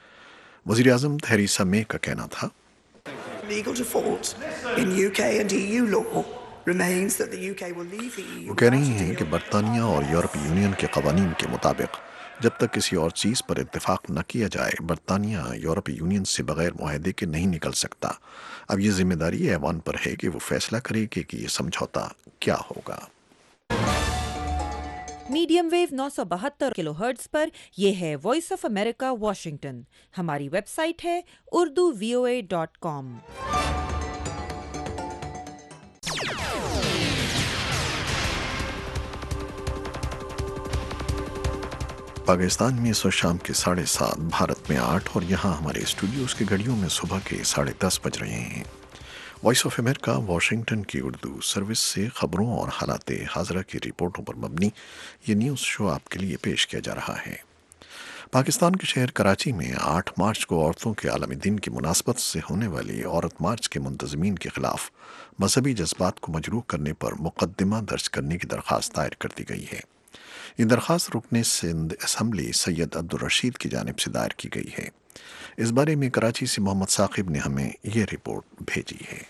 وزیر اعظم تھریسا مے کا کہنا تھا، وہ کہہ رہی ہیں کہ برطانیہ اور یورپی یونین کے قوانین کے مطابق جب تک کسی اور چیز پر اتفاق نہ کیا جائے برطانیہ یورپی یونین سے بغیر معاہدے کے نہیں نکل سکتا۔ اب یہ ذمہ داری ایوان پر ہے کہ وہ فیصلہ کرے کہ یہ سمجھوتا کیا ہوگا۔ میڈیم ویو نو سو بہتر کلو ہرٹز پر یہ ہے وائس آف امریکہ واشنگٹن۔ ہماری ویب سائٹ ہے Urdu V O A dot com. Pakistan میں اس وقت شام کے ساڑھے سات، بھارت میں آٹھ اور یہاں ہمارے اسٹوڈیوز کے گھڑیوں میں صبح کے ساڑھے دس بج رہے ہیں۔ وائس آف امریکہ واشنگٹن کی اردو سروس سے خبروں اور حالات حاضرہ کی رپورٹوں پر مبنی یہ نیوز شو آپ کے لیے پیش کیا جا رہا ہے۔ پاکستان کے شہر کراچی میں آٹھ مارچ کو عورتوں کے عالمی دن کی مناسبت سے ہونے والی عورت مارچ کے منتظمین کے خلاف مذہبی جذبات کو مجروح کرنے پر مقدمہ درج کرنے کی درخواست دائر کر دی گئی ہے۔ یہ درخواست رکن سندھ اسمبلی سید عبدالرشید کی جانب سے دائر کی گئی ہے۔ اس بارے میں کراچی سے محمد ثاقب نے ہمیں یہ رپورٹ بھیجی ہے۔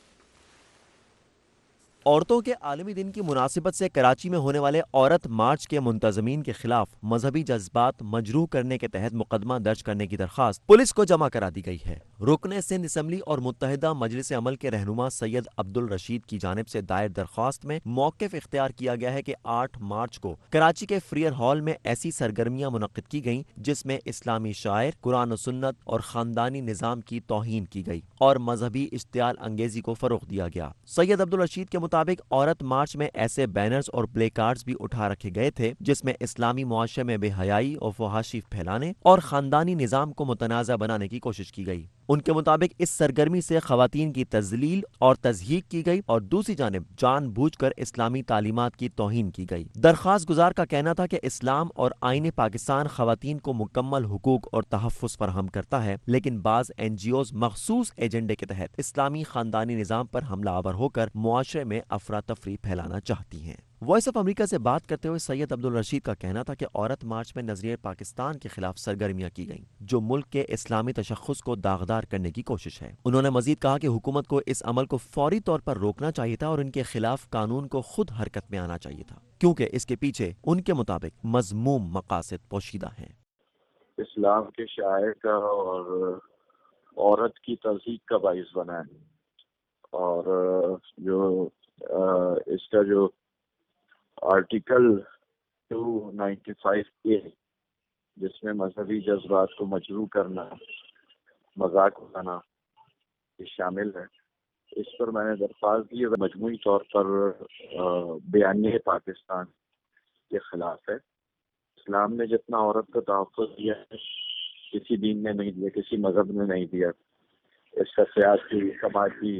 عورتوں کے عالمی دن کی مناسبت سے کراچی میں ہونے والے عورت مارچ کے منتظمین کے خلاف مذہبی جذبات مجروح کرنے کے تحت مقدمہ درج کرنے کی درخواست پولیس کو جمع کرا دی گئی ہے۔ رکن سندھ اسمبلی اور متحدہ مجلس عمل کے رہنما سید عبدالرشید کی جانب سے دائر درخواست میں موقف اختیار کیا گیا ہے کہ آٹھ مارچ کو کراچی کے فریئر ہال میں ایسی سرگرمیاں منعقد کی گئیں جس میں اسلامی شاعر، قرآن و سنت اور خاندانی نظام کی توہین کی گئی اور مذہبی اشتعال انگیزی کو فروغ دیا گیا۔ سید عبدالرشید کے مطابق عورت مارچ میں ایسے بینرز اور پلے کارڈز بھی اٹھا رکھے گئے تھے جس میں اسلامی معاشرے میں بے حیائی اور فحاشی پھیلانے اور خاندانی نظام کو متنازع بنانے کی کوشش کی گئی۔ ان کے مطابق اس سرگرمی سے خواتین کی تذلیل اور تضحیک کی گئی اور دوسری جانب جان بوجھ کر اسلامی تعلیمات کی توہین کی گئی۔ درخواست گزار کا کہنا تھا کہ اسلام اور آئین پاکستان خواتین کو مکمل حقوق اور تحفظ فراہم کرتا ہے، لیکن بعض این جی اوز مخصوص ایجنڈے کے تحت اسلامی خاندانی نظام پر حملہ آور ہو کر معاشرے میں افراتفری پھیلانا چاہتی ہیں۔ وائس آف امریکہ سے بات کرتے ہوئے سید عبدالرشید کا کہنا تھا کہ عورت مارچ میں نظریہ پاکستان کے خلاف سرگرمیاں کی گئیں جو ملک کے اسلامی تشخص کو داغدار کرنے کی کوشش ہے۔ انہوں نے مزید کہا کہ حکومت کو اس عمل کو فوری طور پر روکنا چاہیے تھا اور ان کے خلاف قانون کو خود حرکت میں آنا چاہیے تھا، کیونکہ اس کے پیچھے ان کے مطابق مذموم مقاصد پوشیدہ ہیں۔ اسلام کے شاعر کا اور عورت کی تضحیک کا باعث بنا ہے، اور جو اس کا جو article two ninety five A جس میں مذہبی جذبات کو مجروح کرنا، مذاق اڑانا یہ شامل ہے، اس پر میں نے درخواست دی ہے۔ مجموعی طور پر بیانیہ پاکستان کے خلاف ہے۔ اسلام نے جتنا عورت کو تحفظ دیا ہے کسی دین نے نہیں دیا، کسی مذہب نے نہیں دیا۔ اس کا سیاسی، سماجی،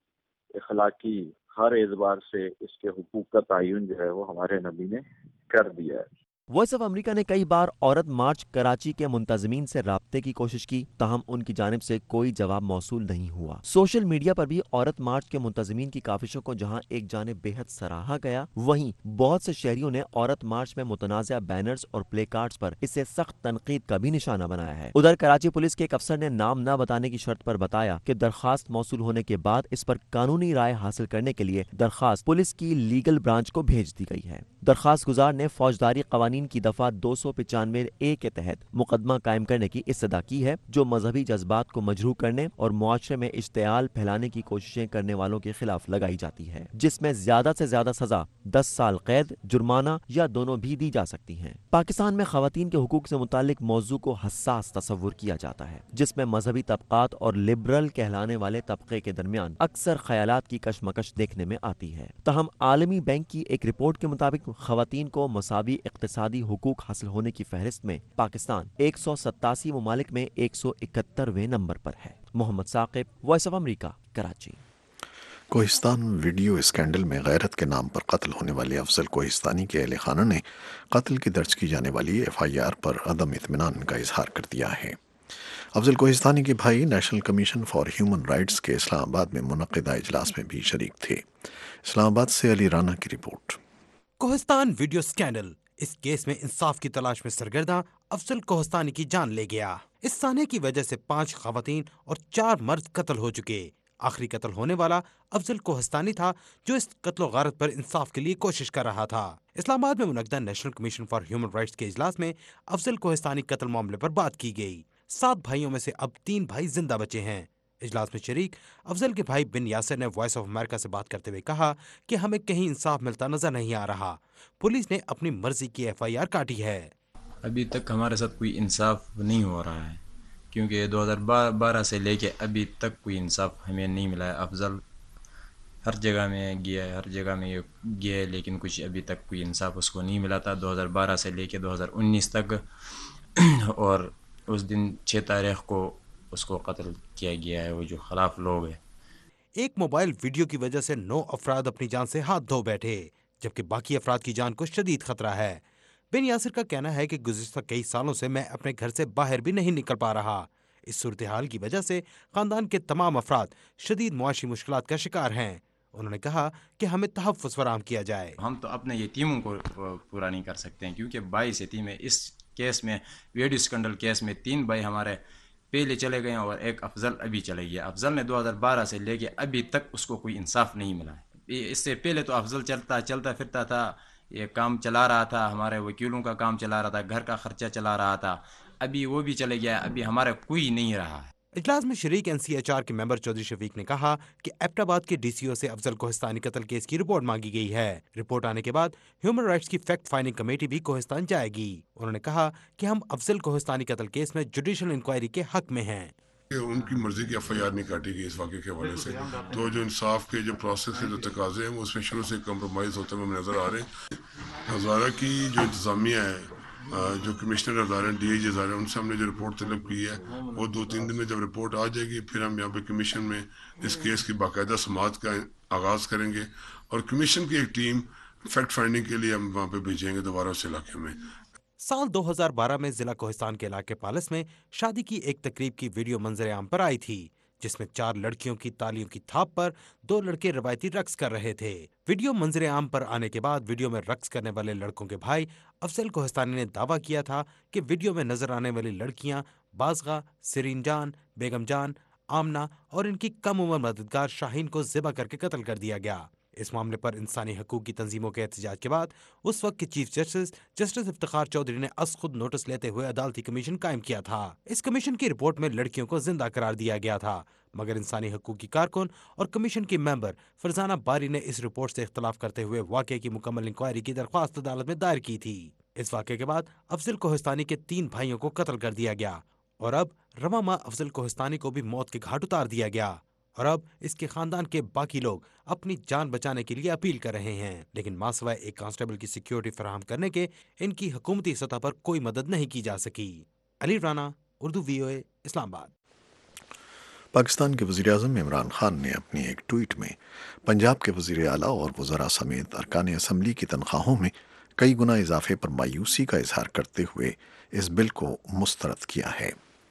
اخلاقی ہر اعتبار سے اس کے حقوق کا تعین جو ہے وہ ہمارے نبی نے کر دیا ہے۔ وائس آف امریکہ نے کئی بار عورت مارچ کراچی کے منتظمین سے رابطے کی کوشش کی، تاہم ان کی جانب سے کوئی جواب موصول نہیں ہوا۔ سوشل میڈیا پر بھی عورت مارچ کے منتظمین کی کاوشوں کو جہاں ایک جانب بے حد سراہا گیا، وہیں بہت سے شہریوں نے عورت مارچ میں متنازع بینرز اور پلے کارڈز پر اسے سخت تنقید کا بھی نشانہ بنایا ہے۔ ادھر کراچی پولیس کے ایک افسر نے نام نہ بتانے کی شرط پر بتایا کہ درخواست موصول ہونے کے بعد اس پر قانونی رائے حاصل کرنے کے لیے درخواست پولیس کی لیگل برانچ کو بھیج دی گئی ہے۔ درخواست گزار نے فوجداری قوانین کی دفعہ دو سو پچانوے اے کے تحت مقدمہ قائم کرنے کی استدعا کی ہے، جو مذہبی جذبات کو مجروح کرنے اور معاشرے میں اشتعال پھیلانے کی کوششیں کرنے والوں کے خلاف لگائی جاتی ہے، جس میں زیادہ سے زیادہ سزا دس سال قید، جرمانہ یا دونوں بھی دی جا سکتی ہیں۔ پاکستان میں خواتین کے حقوق سے متعلق موضوع کو حساس تصور کیا جاتا ہے، جس میں مذہبی طبقات اور لبرل کہلانے والے طبقے کے درمیان اکثر خیالات کی کشمکش دیکھنے میں آتی ہے۔ تاہم عالمی بینک کی ایک رپورٹ کے مطابق خواتین کو مساوی اقتصادی حقوق حاصل ہونے کی فہرست میں پاکستان ایک سو ستاسی ممالک میں ایک سو اکہترویں نمبر پر ہے۔ Muhammad Saqib, Voice of America, Karachi. Kohistan video scandal میں غیرت کے نام پر قتل ہونے والے افضل کوہستانی کے اہل خانہ نے قتل کی درج کی جانے والی ایف آئی آر پر عدم اطمینان کا اظہار کر دیا ہے۔ افضل کوہستانی کے بھائی National Commission for Human Rights کے اسلام آباد میں منعقدہ اجلاس میں بھی شریک تھے۔ اسلام آباد سے علی رانا کی رپورٹ۔ کوہستان ویڈیو اسکینڈل اس کیس میں انصاف کی تلاش میں سرگرداں افضل کوہستانی کی جان لے گیا۔ اس سانحے کی وجہ سے پانچ خواتین اور چار مرد قتل ہو چکے۔ آخری قتل ہونے والا افضل کوہستانی تھا، جو اس قتل و غارت پر انصاف کے لیے کوشش کر رہا تھا۔ اسلام آباد میں منعقدہ National Commission for Human Rights کے اجلاس میں افضل کوہستانی قتل معاملے پر بات کی گئی۔ سات بھائیوں میں سے اب تین بھائی زندہ بچے ہیں۔ اجلاس میں شریک افضل کے بھائی بن یاسر نے وائس آف امریکہ سے بات کرتے ہوئے کہا کہ ہمیں کہیں انصاف ملتا نظر نہیں آ رہا، پولیس نے اپنی مرضی کی ایف آئی آر کاٹی ہے۔ ابھی تک ہمارے ساتھ کوئی انصاف نہیں ہو رہا ہے، کیونکہ دو ہزار بارہ سے لے کے ابھی تک کوئی انصاف ہمیں نہیں ملا ہے۔ افضل ہر جگہ میں گیا ہے، ہر جگہ میں گیا ہے، لیکن کچھ ابھی تک کوئی انصاف اس کو نہیں ملا تھا، دو ہزار بارہ سے لے کے دو ہزار انیس تک، اور اس دن چھ تاریخ کو اس کو قتل کیا گیا ہے، وہ جو خلاف لوگ ہیں۔ ایک موبائل ویڈیو کی وجہ سے نو افراد اپنی جان سے ہاتھ دھو بیٹھے، جبکہ باقی افراد کی جان کو شدید خطرہ ہے۔ بن یاسر کا کہنا ہے کہ گزشتہ کئی سالوں سے میں اپنے گھر سے باہر بھی نہیں نکل پا رہا۔ اس صورتحال کی وجہ سے خاندان کے تمام افراد شدید معاشی مشکلات کا شکار ہیں۔ انہوں نے کہا کہ ہمیں تحفظ فراہم کیا جائے۔ ہم تو اپنے یتیموں کو پورا نہیں کر سکتے ہیں، کیونکہ بائیس یتیم ہے۔ اس کیس میں ویڈیو اسکینڈل کیس میں تین بھائی ہمارے پہلے چلے گئے اور ایک افضل ابھی چلے گیا۔ افضل نے دو ہزار بارہ سے لے کے ابھی تک اس کو کوئی انصاف نہیں ملا ہے۔ اس سے پہلے تو افضل چلتا چلتا پھرتا تھا، یہ کام چلا رہا تھا، ہمارے وکیلوں کا کام چلا رہا تھا، گھر کا خرچہ چلا رہا تھا، ابھی وہ بھی چلے گیا، ابھی ہمارا کوئی نہیں رہا ہے۔ اجلاس میں شریک این سی ایچ آر کے ممبر چودھری شفیق نے کہا کہ ایبٹ آباد کے ڈی سی او سے افضل کوہستانی قتل کیس کی رپورٹ مانگی گئی ہے۔ رپورٹ آنے کے بعد ہیومن رائٹس کی فیکٹ فائنڈنگ کمیٹی بھی کوہستان جائے گی۔ انہوں نے کہا کہ ہم افضل کوہستانی قتل کیس میں جوڈیشل انکوائری کے حق میں ہیں۔ ان کی مرضی کی ایف آئی آر نہیں کاٹی گئی اس واقعے کے حوالے سے، تو جو انصاف کے جو پروسیس کے جو تقاضے ہیں وہ اس میں شروع سے کمپرومائز ہوتے ہوئے نظر آ رہے ہیں۔ ہزارہ کی جو انتظامیہ ہے، جو commissioner Hazara D I G Hazara, ان سے ہم نے جو رپورٹ طلب کی ہے، وہ دو تین دن میں جب رپورٹ آ جائے گی پھر ہم یہاں پہ کمیشن میں اس کیس کی باقاعدہ سماعت کا آغاز کریں گے، اور کمیشن کی ایک ٹیم فیکٹ فائنڈنگ کے لیے ہم وہاں پہ بھیجیں گے دوبارہ اس علاقے میں۔ سال دو ہزار بارہ میں ضلع کوہستان کے علاقے پالس میں شادی کی ایک تقریب کی ویڈیو منظر عام پر آئی تھی، جس میں چار لڑکیوں کی تالیوں کی تھاپ پر دو لڑکے روایتی رقص کر رہے تھے۔ ویڈیو منظر عام پر آنے کے بعد ویڈیو میں رقص کرنے والے لڑکوں کے بھائی افضل کوہستانی نے دعویٰ کیا تھا کہ ویڈیو میں نظر آنے والی لڑکیاں بازغہ، سرین جان، بیگم جان، آمنہ اور ان کی کم عمر مددگار شاہین کو ذبح کر کے قتل کر دیا گیا۔ اس معاملے پر انسانی حقوق کی تنظیموں کے احتجاج کے بعد اس وقت کے chief justice justice Iftikhar Chaudhry نے از خود نوٹس لیتے ہوئے عدالتی کمیشن قائم کیا تھا۔ اس کمیشن کی رپورٹ میں لڑکیوں کو زندہ قرار دیا گیا تھا، مگر انسانی حقوق کی کارکن اور کمیشن کی ممبر فرزانہ باری نے اس رپورٹ سے اختلاف کرتے ہوئے واقعے کی مکمل انکوائری کی درخواست عدالت میں دائر کی تھی۔ اس واقعے کے بعد افضل کوہستانی کے تین بھائیوں کو قتل کر دیا گیا، اور اب رواں ماہ افضل کوہستانی کو بھی موت کے گھاٹ اتار دیا گیا، اور اب اس کے خاندان کے باقی لوگ اپنی جان بچانے کے لیے اپیل کر رہے ہیں، لیکن ماں سوائے ایک کانسٹیبل کی سیکیورٹی فراہم کرنے کے ان کی حکومتی سطح پر کوئی مدد نہیں کی جا سکی۔ علی رانا، اردو وی او اے، اسلام آباد۔ پاکستان کے وزیر اعظم عمران خان نے اپنی ایک ٹویٹ میں پنجاب کے وزیر اعلیٰ اور وزراء سمیت ارکان اسمبلی کی تنخواہوں میں کئی گنا اضافے پر مایوسی کا اظہار کرتے ہوئے اس بل کو مسترد کیا ہے۔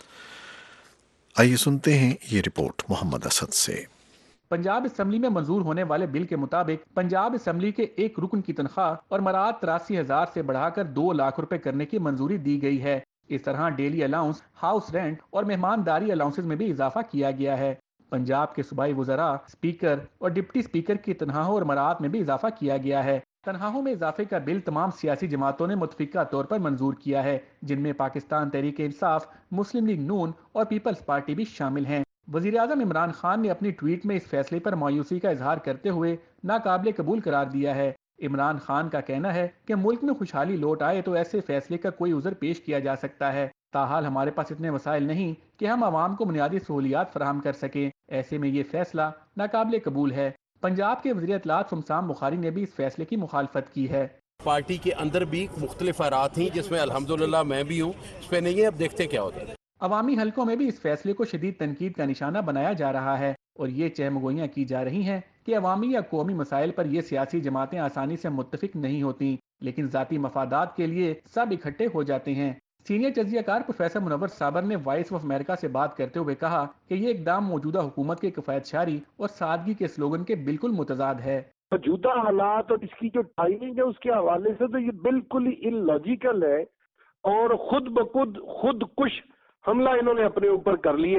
آئیے سنتے ہیں یہ رپورٹ محمد اسد سے۔ پنجاب اسمبلی میں منظور ہونے والے بل کے مطابق پنجاب اسمبلی کے ایک رکن کی تنخواہ اور مراعات تراسی ہزار سے بڑھا کر دو لاکھ روپے کرنے کی منظوری دی گئی ہے۔ اس طرح ڈیلی الاؤنس، ہاؤس رینٹ اور مہمانداری الاؤنسز میں بھی اضافہ کیا گیا ہے۔ پنجاب کے صوبائی وزراء، اسپیکر اور ڈپٹی اسپیکر کی تنخواہوں اور مراعات میں بھی اضافہ کیا گیا ہے۔ تنخواہوں میں اضافے کا بل تمام سیاسی جماعتوں نے متفقہ طور پر منظور کیا ہے، جن میں پاکستان تحریک انصاف، مسلم لیگ نون اور پیپلز پارٹی بھی شامل ہیں۔ وزیر اعظم عمران خان نے اپنی ٹویٹ میں اس فیصلے پر مایوسی کا اظہار کرتے ہوئے ناقابل قبول قرار دیا ہے۔ عمران خان کا کہنا ہے کہ ملک میں خوشحالی لوٹ آئے تو ایسے فیصلے کا کوئی عذر پیش کیا جا سکتا ہے، تاحال ہمارے پاس اتنے وسائل نہیں کہ ہم عوام کو بنیادی سہولیات فراہم کر سکیں، ایسے میں یہ فیصلہ ناقابل قبول ہے۔ پنجاب کے وزیر اطلاعات سمسام بخاری نے بھی اس فیصلے کی مخالفت کی ہے۔ پارٹی کے اندر بھی مختلف آرات ہیں جس میں الحمدللہ میں بھی ہوں، اس پہ نہیں ہے، اب دیکھتے کیا ہوتا ہے۔ عوامی حلقوں میں بھی اس فیصلے کو شدید تنقید کا نشانہ بنایا جا رہا ہے اور یہ چہمگوئیاں کی جا رہی ہیں کہ عوامی یا قومی مسائل پر یہ سیاسی جماعتیں آسانی سے متفق نہیں ہوتی، لیکن ذاتی مفادات کے لیے سب اکٹھے ہو جاتے ہیں۔ سینئر تجزیہ کار پروفیسر منور صابر نے وائس آف امریکہ سے بات کرتے ہوئے کہا کہ یہ اقدام موجودہ حکومت کے کفایت شاری اور سادگی کے سلوگن کے بالکل متضاد ہے۔ موجودہ حالات اور اس کی جو ٹائمنگ ہے اس کے حوالے سے تو یہ بالکل ہی ان لاجیکل ہے اور خود بخود خود کش حملہ انہوں نے اپنے اوپر کر لیا ہے۔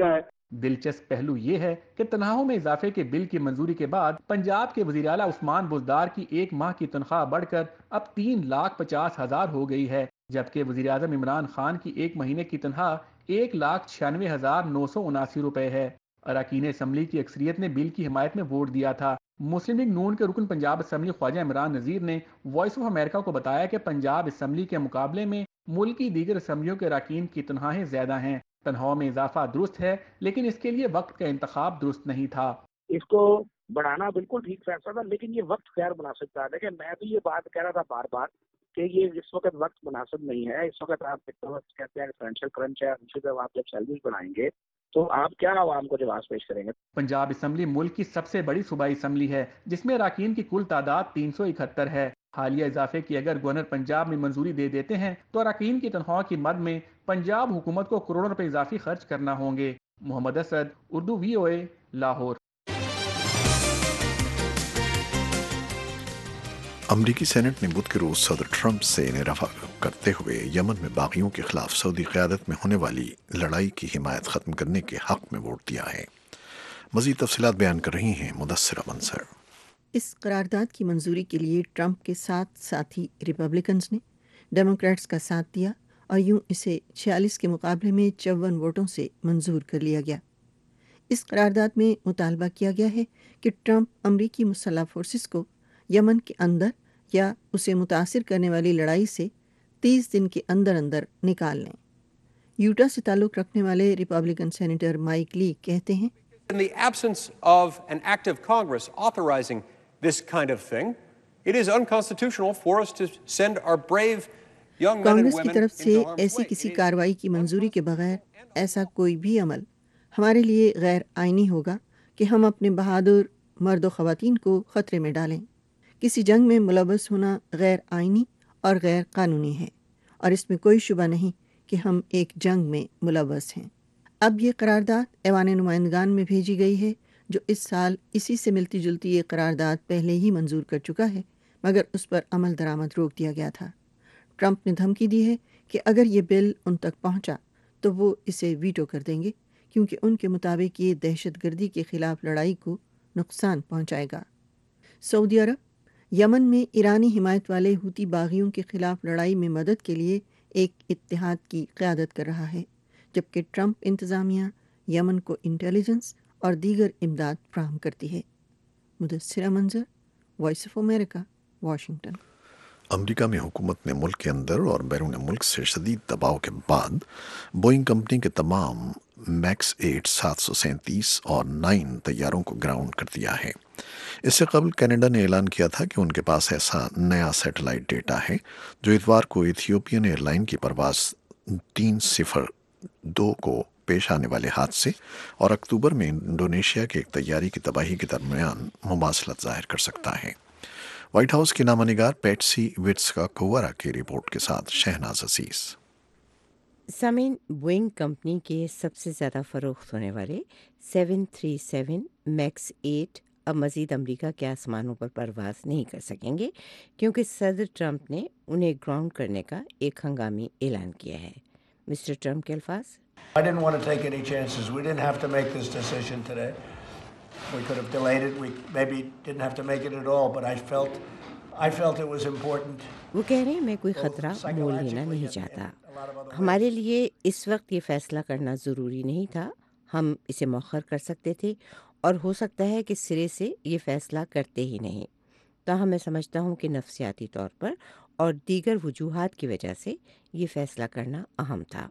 دلچسپ پہلو یہ ہے کہ تنخواہوں میں اضافے کے بل کی منظوری کے بعد پنجاب کے وزیر اعلیٰ عثمان بزدار کی ایک ماہ کی تنخواہ بڑھ کر اب تین لاکھ پچاس ہزار ہو گئی ہے، جبکہ وزیر اعظم عمران خان کی ایک مہینے کی تنخواہ ایک لاکھ چھیانوے ہزار نو سو اناسی روپے ہے۔ اراکین اسمبلی کی اکثریت نے بل کی حمایت میں ووٹ دیا تھا۔ مسلم لیگ نون کے رکن پنجاب اسمبلی خواجہ عمران نذیر نے وائس آف امریکہ کو بتایا کہ پنجاب اسمبلی کے مقابلے میں ملک کی دیگر اسمبلیوں کے اراکین کی تنخواہیں زیادہ ہیں۔ تنخواہوں میں اضافہ درست ہے، لیکن اس کے لیے وقت کا انتخاب درست نہیں تھا۔ اس کو بڑھانا بالکل ٹھیک فیصلہ تھا، لیکن یہ وقت غیر مناسب تھا۔ دیکھیں میں بھی یہ بات کہہ رہا تھا بار بار کہ یہ اس وقت وقت مناسب نہیں ہے۔ اس وقت آپ کہتے ہیں فائنینشیل کرنچ ہے، اسی طرح آپ جب سیلری بڑھائیں گے تو آپ کیا عوام کو جواز پیش کریں گے؟ پنجاب اسمبلی ملک کی سب سے بڑی صوبائی اسمبلی ہے، جس میں اراکین کی کل تعداد تین سو اکہتر ہے۔ حالیہ اضافے کی اگر گورنر پنجاب میں منظوری دے دیتے ہیں تو اراکین کی تنخواہ کی مد میں پنجاب حکومت کو کروڑوں روپے اضافی خرچ کرنا ہوں گے۔ محمد اسد، اردو وی او اے، لاہور۔ امریکی سینٹ نے بدھ کے روز صدر ٹرمپ سے رفع کرتے ہوئے یمن میں باغیوں کے خلاف سعودی قیادت میں ہونے والی لڑائی کی حمایت ختم کرنے کے حق میں ووٹ دیا ہے۔ مزید تفصیلات بیان کر رہی ہیں مدثرہ منصر۔ اس قرارداد کی منظوری کے لیے ٹرمپ کے سات ساتھی ریپبلکنز نے ڈیموکریٹس کا ساتھ دیا اور یوں اسے چھیالیس کے مقابلے میں چون ووٹوں سے منظور کر لیا گیا۔ اس قرارداد میں مطالبہ کیا گیا ہے کہ ٹرمپ امریکی مسلح فورسز کو یمن کے اندر یا اسے متاثر کرنے والی لڑائی سے تیس دن کے اندر اندر نکال لیں۔ یوٹا سے تعلق رکھنے والے ریپبلکن سینیٹر مائک لی کہتے ہیں In the absence of an act of Congress authorizing this kind of thing, it is unconstitutional for us to send our brave young men and Congress کی women طرف سے into harm's ایسی way. کسی کارروائی کی منظوری کے بغیر ایسا کوئی بھی عمل ہمارے لیے غیر آئینی ہوگا کہ ہم اپنے بہادر مرد و خواتین کو خطرے میں ڈالیں۔ کسی جنگ میں ملوث ہونا غیر آئینی اور غیر قانونی ہے، اور اس میں کوئی شبہ نہیں کہ ہم ایک جنگ میں ملوث ہیں۔ اب یہ قرارداد ایوان نمائندگان میں بھیجی گئی ہے، جو اس سال اسی سے ملتی جلتی یہ قرارداد پہلے ہی منظور کر چکا ہے، مگر اس پر عمل درآمد روک دیا گیا تھا۔ ٹرمپ نے دھمکی دی ہے کہ اگر یہ بل ان تک پہنچا تو وہ اسے ویٹو کر دیں گے، کیونکہ ان کے مطابق یہ دہشت گردی کے خلاف لڑائی کو نقصان پہنچائے گا۔ سعودی عرب یمن میں ایرانی حمایت والے ہوتی باغیوں کے خلاف لڑائی میں مدد کے لیے ایک اتحاد کی قیادت کر رہا ہے، جبکہ ٹرمپ انتظامیہ یمن کو انٹیلیجنس اور دیگر امداد فراہم کرتی ہے۔ Mudassira Manzar, voice of America, Washington. امریکہ میں حکومت نے ملک کے اندر اور بیرون ملک سے شدید دباؤ کے بعد بوئنگ کمپنی کے تمام میکس ایٹ سات سو سینتیس اور نائن طیاروں کو گراؤنڈ کر دیا ہے۔ اس سے قبل کینیڈا نے اعلان کیا تھا کہ ان کے پاس ایسا نیا سیٹلائٹ ڈیٹا ہے جو اتوار کو ایتھیوپین ایئر لائن کی پرواز تین صفر دو کو پیش آنے والے حادثے اور اکتوبر میں انڈونیشیا کے ایک طیارے کی تباہی کے درمیان مماثلت ظاہر کر سکتا ہے۔ وائٹ ہاؤس کی نامہ نگار پیٹسی وٹس کا کوورا کی رپورٹ کے ساتھ شہناز عزیز۔ سامعین، بوئنگ کمپنی کے سب سے زیادہ فروخت ہونے والے seven three seven max eight اب مزید امریکہ کے آسمانوں پر پرواز نہیں کر سکیں گے، کیونکہ صدر ٹرمپ نے انہیں گراؤنڈ کرنے کا ایک ہنگامی اعلان کیا ہے۔ مسٹر ٹرمپ کے الفاظ: I didn't want to take any chances. We didn't have to make this decision today. We could have delayed it. We maybe didn't have to make it at all, but I felt I felt it was important. وہ کہہ رہے ہیں میں کوئی خطرہ مول لینا نہیں چاہتا۔ ہمارے لیے اس وقت یہ فیصلہ کرنا ضروری نہیں تھا، ہم اسے مؤخر کر سکتے تھے اور ہو سکتا ہے کہ سرے سے یہ فیصلہ کرتے ہی نہیں۔ تاہم میں سمجھتا ہوں کہ نفسیاتی طور پر اور دیگر وجوہات کی وجہ سے یہ فیصلہ کرنا اہم تھا۔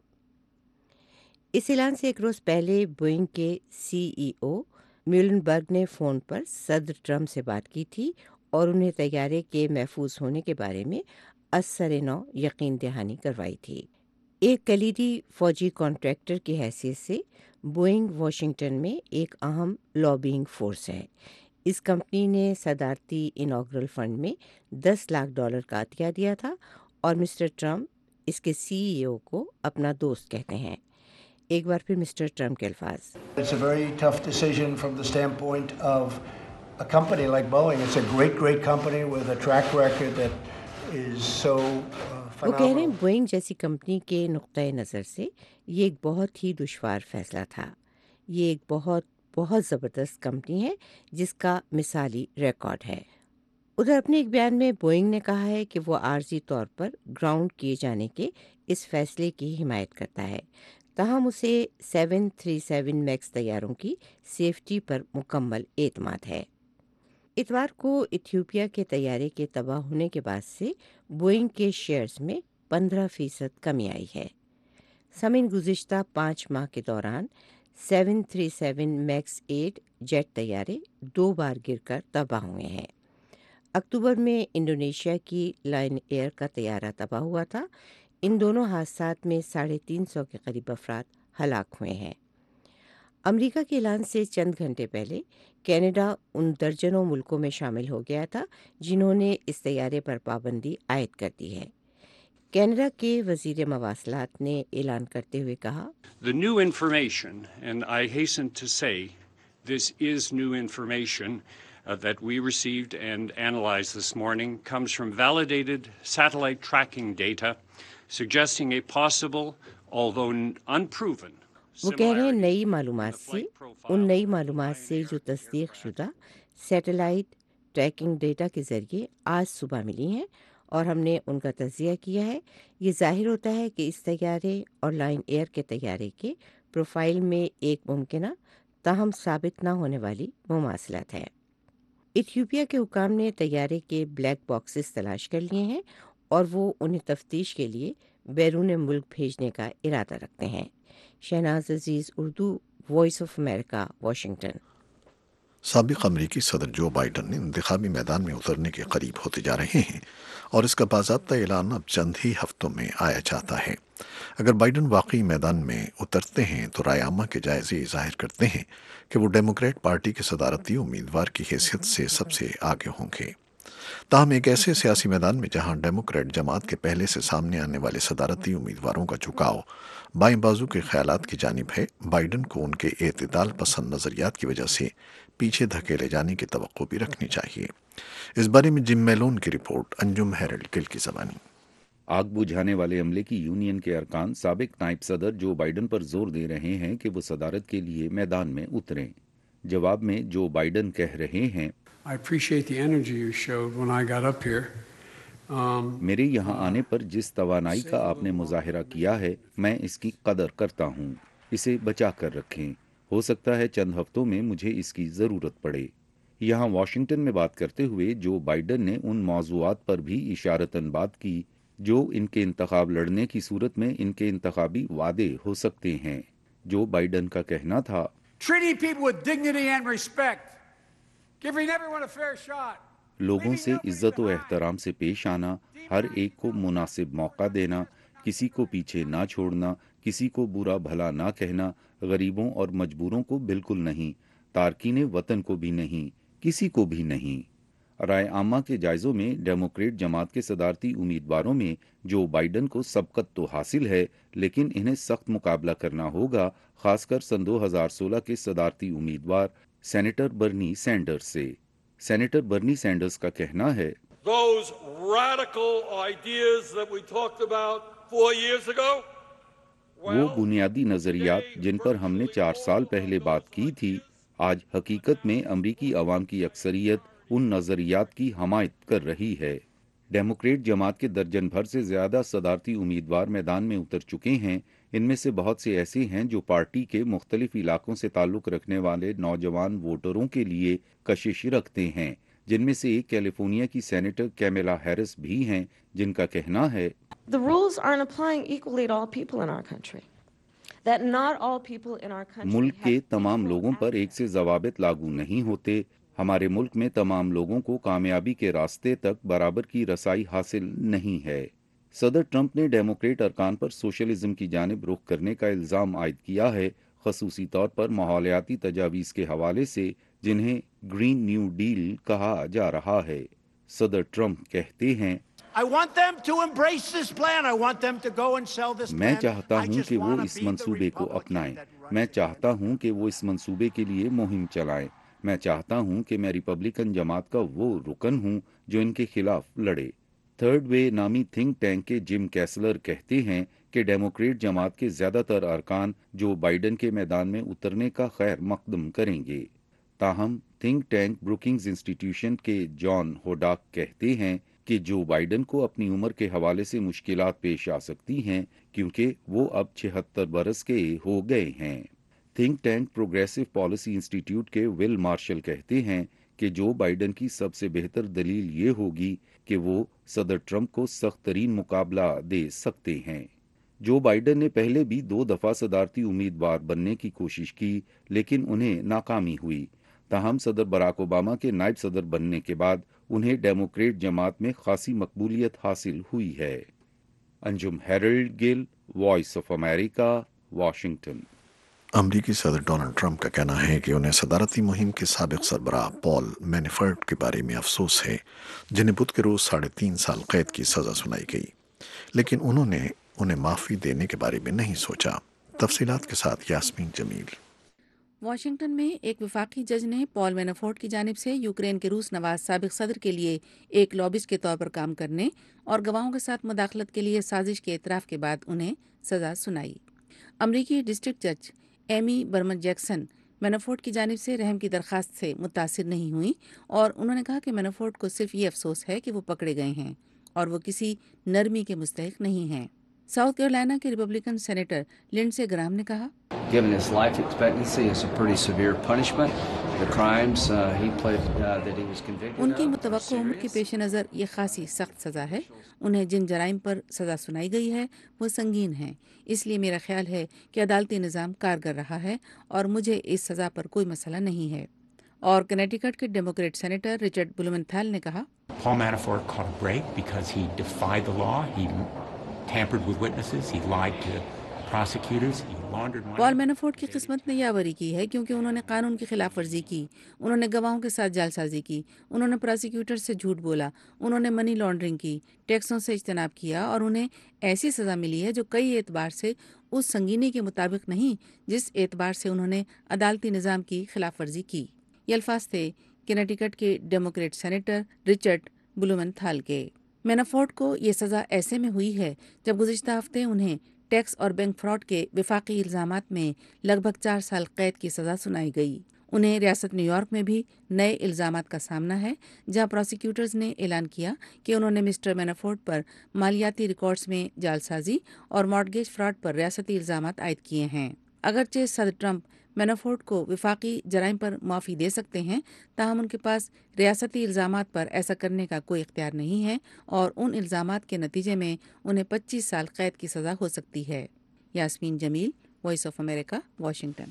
اس اعلان سے ایک روز پہلے بوئنگ کے سی ای او میولنبرگ نے فون پر صدر ٹرمپ سے بات کی تھی اور انہیں طیارے کے محفوظ ہونے کے بارے میں از سر نو یقین دہانی کروائی تھی۔ ایک کلیدی فوجی کانٹریکٹر کی حیثیت سے بوئنگ واشنگٹن میں ایک اہم لابینگ فورس ہے۔ اس کمپنی نے صدارتی اناگرل فنڈ میں دس لاکھ ڈالر کا عطیہ دیا تھا اور مسٹر ٹرمپ اس کے سی ای او کو اپنا دوست کہتے ہیں۔ ایک بار پھر مسٹر ٹرمپ کے الفاظ: It's a very tough decision from the standpoint of a company like Boeing. It's a great, great company with a track record that is so وہ کہہ رہے ہیں بوئنگ جیسی کمپنی کے نقطۂ نظر سے یہ ایک بہت ہی دشوار فیصلہ تھا۔ یہ ایک بہت بہت زبردست کمپنی ہے جس کا مثالی ریکارڈ ہے۔ ادھر اپنے ایک بیان میں بوئنگ نے کہا ہے کہ وہ عارضی طور پر گراؤنڈ کیے جانے کے اس فیصلے کی حمایت کرتا ہے، تاہم اسے سیون تھری سیون میکس طیاروں کی سیفٹی پر مکمل اعتماد ہے۔ اتوار کو ایتھیوپیا کے طیارے کے تباہ ہونے کے بعد سے بوئنگ کے شیئرز میں پندرہ فیصد کمی آئی ہے۔ سمن گزشتہ پانچ ماہ کے دوران seven three seven max eight jet طیارے دو بار گر کر تباہ ہوئے ہیں۔ اکتوبر میں انڈونیشیا کی لائن ایئر کا طیارہ تباہ ہوا تھا۔ ان دونوں حادثات میں ساڑھے تین سو کے قریب افراد ہلاک ہوئے ہیں۔ امریکہ کے اعلان سے چند گھنٹے پہلے کینیڈا ان درجنوں ملکوں میں شامل ہو گیا تھا جنہوں نے اس طیارے پر پابندی عائد کر دی ہے۔ کینیڈا کے وزیر مواصلات نے اعلان کرتے ہوئے کہا، The new information, and I hasten to say this is new information uh, that we received and analyzed this morning, comes from validated satellite tracking data suggesting a possible, although unproven, وہ کہہ رہے ہیں نئی معلومات سے ان نئی معلومات سے جو تصدیق شدہ سیٹلائٹ ٹریکنگ ڈیٹا کے ذریعے آج صبح ملی ہیں اور ہم نے ان کا تجزیہ کیا ہے، یہ ظاہر ہوتا ہے کہ اس طیارے اور لائن ایئر کے طیارے کے پروفائل میں ایک ممکنہ تاہم ثابت نہ ہونے والی مماثلت ہے۔ ایتھیوپیا کے حکام نے طیارے کے بلیک باکسز تلاش کر لیے ہیں اور وہ انہیں تفتیش کے لیے بیرون ملک بھیجنے کا ارادہ رکھتے ہیں۔ Shahnaz Aziz, Urdu, voice of America, Washington. سابق امریکی صدر جو بائیڈن انتخابی میدان میں اترنے کے قریب ہوتے جا رہے ہیں اور اس کا باضابطہ اعلان اب چند ہی ہفتوں میں آیا چاہتا ہے۔ اگر بائیڈن واقعی میدان میں اترتے ہیں تو رائے عامہ کے جائزے ظاہر کرتے ہیں کہ وہ ڈیموکریٹ پارٹی کے صدارتی امیدوار کی حیثیت سے سب سے آگے ہوں گے۔ تاہم ایک ایسے سیاسی میدان میں جہاں ڈیموکریٹ جماعت کے پہلے سے سامنے آنے والے صدارتی امیدواروں کا جھکاؤ بائیں بازو کے خیالات کی جانب ہے، بائیڈن کو ان کے اعتدال پسند نظریات کی وجہ سے پیچھے دھکیلے جانے کی توقع بھی رکھنی چاہیے۔ اس بارے میں جم میلون کی رپورٹ، انجم ہیرلڈ گل کی زبانی۔ آگ بجھانے والے عملے کی یونین کے ارکان سابق نائب صدر جو بائیڈن پر زور دے رہے ہیں کہ وہ صدارت کے لیے میدان میں اتریں۔ جواب میں جو بائیڈن کہہ رہے ہیں، I appreciate the energy you showed when I got up here. Um, میرے یہاں آنے پر جس توانائی کا آپ نے مظاہرہ کیا ہے میں اس کی قدر کرتا ہوں۔ اسے بچا کر رکھیں، ہو سکتا ہے چند ہفتوں میں مجھے اس کی ضرورت پڑے۔ یہاں واشنگٹن میں بات کرتے ہوئے جو بائیڈن نے ان موضوعات پر بھی اشارتاً بات کی جو ان کے انتخاب لڑنے کی صورت میں ان کے انتخابی وعدے ہو سکتے ہیں۔ جو بائیڈن کا کہنا تھا، treating people with dignity and respect, giving everyone a fair shot. لوگوں سے عزت و احترام سے پیش آنا، ہر ایک کو مناسب موقع دینا، کسی کو پیچھے نہ چھوڑنا، کسی کو برا بھلا نہ کہنا، غریبوں اور مجبوروں کو بالکل نہیں، تارکین وطن کو بھی نہیں، کسی کو بھی نہیں۔ رائے عامہ کے جائزوں میں ڈیموکریٹ جماعت کے صدارتی امیدواروں میں جو بائیڈن کو سبقت تو حاصل ہے لیکن انہیں سخت مقابلہ کرنا ہوگا، خاص کر سن دو ہزار سولہ کے صدارتی امیدوار سینیٹر برنی سینڈرز سے۔ سینیٹر برنی سینڈرز کا کہنا ہے، Those radical ideas that we talked about four years ago, وہ بنیادی نظریات جن پر ہم نے چار سال پہلے بات کی تھی، آج حقیقت میں امریکی عوام کی اکثریت ان نظریات کی حمایت کر رہی ہے۔ ڈیموکریٹ جماعت کے درجن بھر سے زیادہ صدارتی امیدوار میدان میں اتر چکے ہیں۔ ان میں سے بہت سے ایسے ہیں جو پارٹی کے مختلف علاقوں سے تعلق رکھنے والے نوجوان ووٹروں کے لیے کشش رکھتے ہیں، جن میں سے ایک کیلیفورنیا کی سینیٹر کیمیلا ہیرس بھی ہیں، جن کا کہنا ہے، The rules aren't applying equally to all people in our country. That not all people in our country ملک کے have تمام لوگوں پر ایک سے ضوابط لاگو نہیں ہوتے۔ ہمارے ملک میں تمام لوگوں کو کامیابی کے راستے تک برابر کی رسائی حاصل نہیں ہے۔ صدر ٹرمپ نے ڈیموکریٹ ارکان پر سوشلزم کی جانب رخ کرنے کا الزام عائد کیا ہے، خصوصی طور پر ماحولیاتی تجاویز کے حوالے سے جنہیں گرین نیو ڈیل کہا جا رہا ہے۔ صدر ٹرمپ کہتے ہیں، I want them to embrace this plan. I want them to go and sell this plan. میں چاہتا I ہوں just کہ وہ wanna اس be the منصوبے کو Republican اپنائیں، that میں چاہتا ہوں کہ وہ اس منصوبے کے لیے مہم چلائیں، میں چاہتا ہوں کہ میں ریپبلکن جماعت کا وہ رکن ہوں جو ان کے خلاف لڑے۔ تھرڈ وے نامی تھنک ٹینک کے جم کیسلر کہتے ہیں کہ ڈیموکریٹ جماعت کے زیادہ تر ارکان جو بائیڈن کے میدان میں اترنے کا خیر مقدم کریں گے۔ تاہم تھنک ٹینک بروکنگز انسٹیٹیوشن کے جان ہوڈاک کہتے ہیں کہ جو بائیڈن کو اپنی عمر کے حوالے سے مشکلات پیش آ سکتی ہیں کیونکہ وہ اب چھہتر برس کے ہو گئے ہیں۔ Think tank progressive policy institute کے ول مارشل کہتے ہیں کہ جو بائیڈن کی سب سے بہتر دلیل یہ ہوگی کہ وہ صدر ٹرمپ کو سخت ترین مقابلہ دے سکتے ہیں۔ جو بائیڈن نے پہلے بھی دو دفعہ صدارتی امیدوار بننے کی کوشش کی لیکن انہیں ناکامی ہوئی، تاہم صدر براک اوباما کے نائب صدر بننے کے بعد انہیں ڈیموکریٹ جماعت میں خاصی مقبولیت حاصل ہوئی ہے۔ Anjum Harold Gill, voice of America, Washington. امریکی صدر ڈونلڈ ٹرمپ کا کہنا ہے کہ انہیں صدارتی مہم کے سابق سربراہ پال مینیفرٹ کے بارے میں افسوس ہے، جنہیں بدھ کے روز ساڑھے تین سال قید کی سزا سنائی گئی، لیکن انہوں نے انہیں معافی دینے کے بارے میں نہیں سوچا۔ تفصیلات کے ساتھ یاسمین جمیل۔ واشنگٹن میں ایک وفاقی جج نے پال مینافورٹ کی جانب سے یوکرین کے روس نواز سابق صدر کے لیے ایک لابسٹ کے طور پر کام کرنے اور گواہوں کے ساتھ مداخلت کے لیے سازش کے اعتراف کے بعد انہیں سزا سنائی۔ امریکی ڈسٹرکٹ جج ایمی برمن جیکسن مینافورٹ کی جانب سے رحم کی درخواست سے متاثر نہیں ہوئیں اور انہوں نے کہا کہ مینافورٹ کو صرف یہ افسوس ہے کہ وہ پکڑے گئے ہیں اور وہ کسی نرمی کے مستحق نہیں ہیں۔ ساؤتھ کیرولینا کے ریپبلکن سینیٹر لنڈسے گرام نے کہا، Given his life expectancy, it's a pretty severe punishment. The crimes uh, he pled uh, that he was convicted ان کی of متوقع are عمر کے serious. پیش نظر یہ خاصی سخت سزا ہے۔ انہیں جن جرائم پر سزا سنائی گئی ہے وہ سنگین ہیں، اس لیے میرا خیال ہے کہ عدالتی نظام کارگر رہا ہے اور مجھے اس سزا پر کوئی مسئلہ نہیں ہے۔ اور کنیٹیکٹ کے ڈیموکریٹ سینیٹر رچرڈ بلومنتھال نے کہا، Paul Manafort caught a break because he defied the law, he tampered with witnesses, he lied to prosecutors, he laundered money. پال مینافورٹ کی قسمت نے یاوری کی ہے کیونکہ انہوں نے قانون کی خلاف ورزی کی، انہوں نے گواہوں کے ساتھ جعل سازی کی، انہوں نے پراسیکیوٹر سے جھوٹ بولا، انہوں نے منی لانڈرنگ کی، ٹیکسوں سے اجتناب کیا اور انہیں ایسی سزا ملی ہے جو کئی اعتبار سے اس سنگینی کے مطابق نہیں جس اعتبار سے انہوں نے عدالتی نظام کی خلاف ورزی کی۔ یہ الفاظ تھے کنیٹیکٹ کے ڈیموکریٹ سینیٹر رچرڈ بلومنتھال کے۔ مینافورٹ کو یہ سزا ایسے میں ہوئی ہے جب گزشتہ ہفتے انہیں ٹیکس اور بینک فراڈ کے وفاقی الزامات میں لگ بھگ چار سال قید کی سزا سنائی گئی۔ انہیں ریاست نیو یارک میں بھی نئے الزامات کا سامنا ہے، جہاں پروسیکیوٹرز نے اعلان کیا کہ انہوں نے مسٹر مینافورٹ پر مالیاتی ریکارڈز میں جعل سازی اور مارٹگیج فراڈ پر ریاستی الزامات عائد کیے ہیں۔ اگرچہ صدر ٹرمپ مینافورٹ کو وفاقی جرائم پر معافی دے سکتے ہیں، تاہم ان کے پاس ریاستی الزامات پر ایسا کرنے کا کوئی اختیار نہیں ہے اور ان الزامات کے نتیجے میں انہیں پچیس سال قید کی سزا ہو سکتی ہے۔ Yasmin Jamil, voice of America, Washington.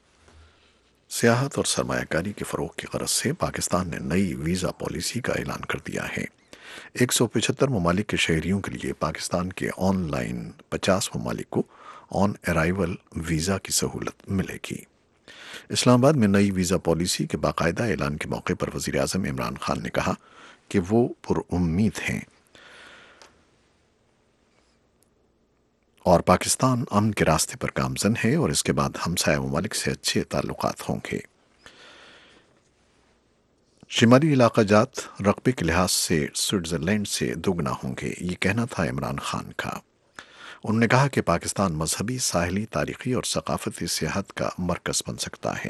سیاحت اور سرمایہ کاری کے فروغ کی غرض سے پاکستان نے نئی ویزا پالیسی کا اعلان کر دیا ہے۔ ایک سو پچہتر ممالک کے شہریوں کے لیے پاکستان کے آن لائن پچاس ممالک کو آن ارائیول ویزا کی سہولت ملے گی۔ اسلام آباد میں نئی ویزا پالیسی کے باقاعدہ اعلان کے موقع پر وزیر اعظم عمران خان نے کہا کہ وہ پر امید ہیں اور پاکستان امن کے راستے پر گامزن ہے اور اس کے بعد ہمسایہ ممالک سے اچھے تعلقات ہوں گے۔ شمالی علاقہ جات رقبے کے لحاظ سے سوئٹزرلینڈ سے دوگنا ہوں گے، یہ کہنا تھا عمران خان کا۔ انہوں نے کہا کہ پاکستان مذہبی، ساحلی، تاریخی اور ثقافتی سیاحت کا مرکز بن سکتا ہے۔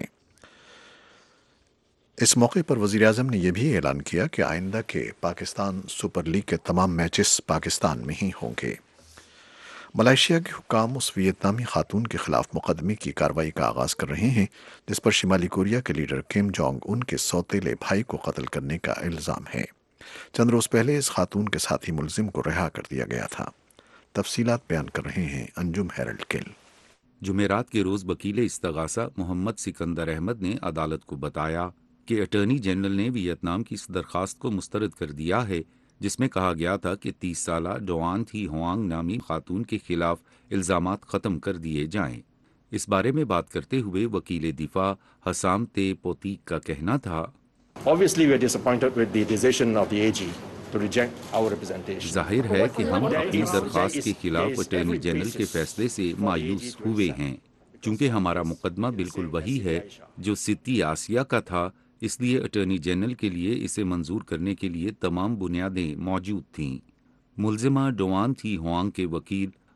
اس موقع پر وزیر اعظم نے یہ بھی اعلان کیا کہ آئندہ کے پاکستان سپر لیگ کے تمام میچز پاکستان میں ہی ہوں گے۔ ملائیشیا کے حکام اس ویتنامی خاتون کے خلاف مقدمے کی کارروائی کا آغاز کر رہے ہیں جس پر شمالی کوریا کے لیڈر کم جونگ ان کے سوتیلے بھائی کو قتل کرنے کا الزام ہے۔ چند روز پہلے اس خاتون کے ساتھی ملزم کو رہا کر دیا گیا تھا۔ تفصیلات بیان کر رہے ہیں انجم ہیرلڈ گل۔ جمعرات کے روز وکیل استغاثہ محمد سکندر احمد نے عدالت کو بتایا کہ اٹارنی جنرل نے ویتنام کی اس درخواست کو مسترد کر دیا ہے جس میں کہا گیا تھا کہ تیس سالہ ڈوان تھی ہوانگ نامی خاتون کے خلاف الزامات ختم کر دیے جائیں۔ اس بارے میں بات کرتے ہوئے وکیل دفاع حسام تے پوتیک کا کہنا تھا، Obviously, we are disappointed with the decision of the A G to reject our representation. ظاہر ہے کہ ہم اپنی درخواست کے خلاف اٹارنی جنرل کے فیصلے سے مایوس ہوئے ہیں، چونکہ ہمارا مقدمہ بالکل وہی ہے جو ستی آسیہ کا تھا، اس لیے اٹارنی جنرل کے لیے اسے منظور کرنے کے لیے تمام بنیادیں موجود تھیں۔ ملزمہ ڈوان تھی ہوانگ کے وکیل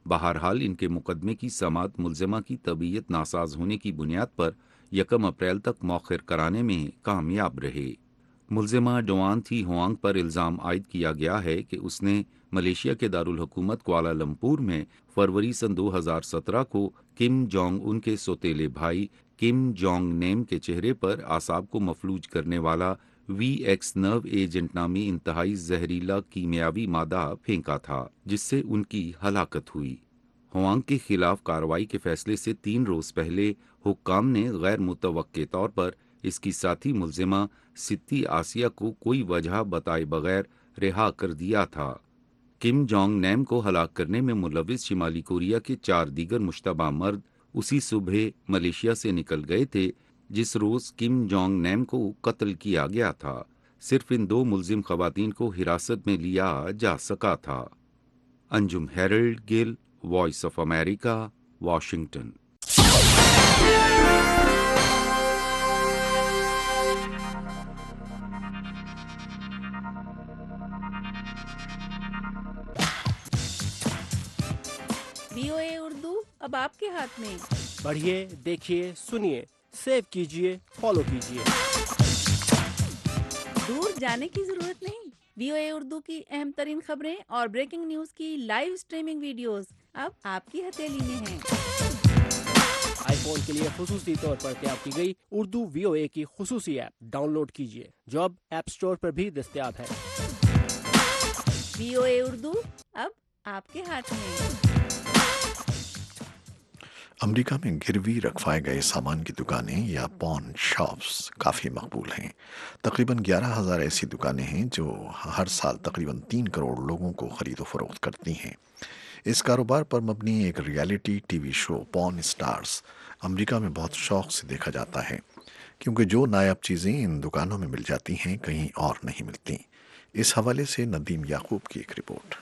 बहरहाल इनके मुकदमे की समात मुलजिमा की तबीयत नासाज होने की बुनियाद पर यकम अप्रैल तक मौखर कराने में कामयाब रहे। मुलजिमा डोआन थी हुआंग पर इल्ज़ाम आयद किया गया है कि उसने मलेशिया के दारुल हुकूमत कुआलालंपुर में फरवरी सन दो हज़ार सत्रह को किम जोंग उन के सौतेले भाई किम जोंग नेम के चेहरे पर आसाब को मफलूज करने वाला वी एक्स नर्व एजेंट नामी इंतहाई जहरीला कीमियावी मादा फेंका था, जिससे उनकी हलाकत हुई। हुआंग के खिलाफ कार्रवाई के फैसले से तीन रोज पहले हुक्काम ने गैर मुतवक्के तौर पर इसकी साथी मुलजिमा सिद्दी आसिया को कोई वजह बताए बगैर रिहा कर दिया था। किम जोंग नैम को हलाक करने में मुलविस शिमाली कोरिया के चार दीगर मुश्तबा मर्द उसी सुबह मलेशिया से निकल गए थे जिस रोज किम जोंग नैम को कत्ल किया गया था। सिर्फ इन दो मुलजिम खवातीन को हिरासत में लिया जा सका था। Anjum Harold Gill, voice of America, Washington. VOA Urdu अब आपके हाथ में। बढ़िए, देखिए, सुनिए, सेव कीजिए, फॉलो कीजिए। दूर जाने की जरूरत नहीं। वीओए उर्दू की अहम तरीन खबरें और ब्रेकिंग न्यूज की लाइव स्ट्रीमिंग वीडियोस अब आपकी हथेली में हैं। आईफोन के लिए खुसूसी तौर पर तैयार की गई उर्दू वीओए की खुसूसी ऐप डाउनलोड कीजिए, जो अब ऐप स्टोर पर भी दस्तयाब है। वीओए उर्दू अब आपके हाथ में। अमेरिका में गिरवी रखवाए गए सामान की दुकानें या पॉन शॉप्स काफ़ी मकबूल हैं। तकरीबन ग्यारह हज़ार ऐसी दुकानें हैं जो हर साल तकरीबन तीन करोड़ लोगों को ख़रीदो फरोख्त करती हैं। इस कारोबार पर मबनी एक reality TV show pawn stars America में बहुत शौक़ से देखा जाता है, क्योंकि जो नायाब चीज़ें इन दुकानों में मिल जाती हैं कहीं और नहीं मिलती। इस हवाले से नदीम याकूब की एक रिपोर्ट।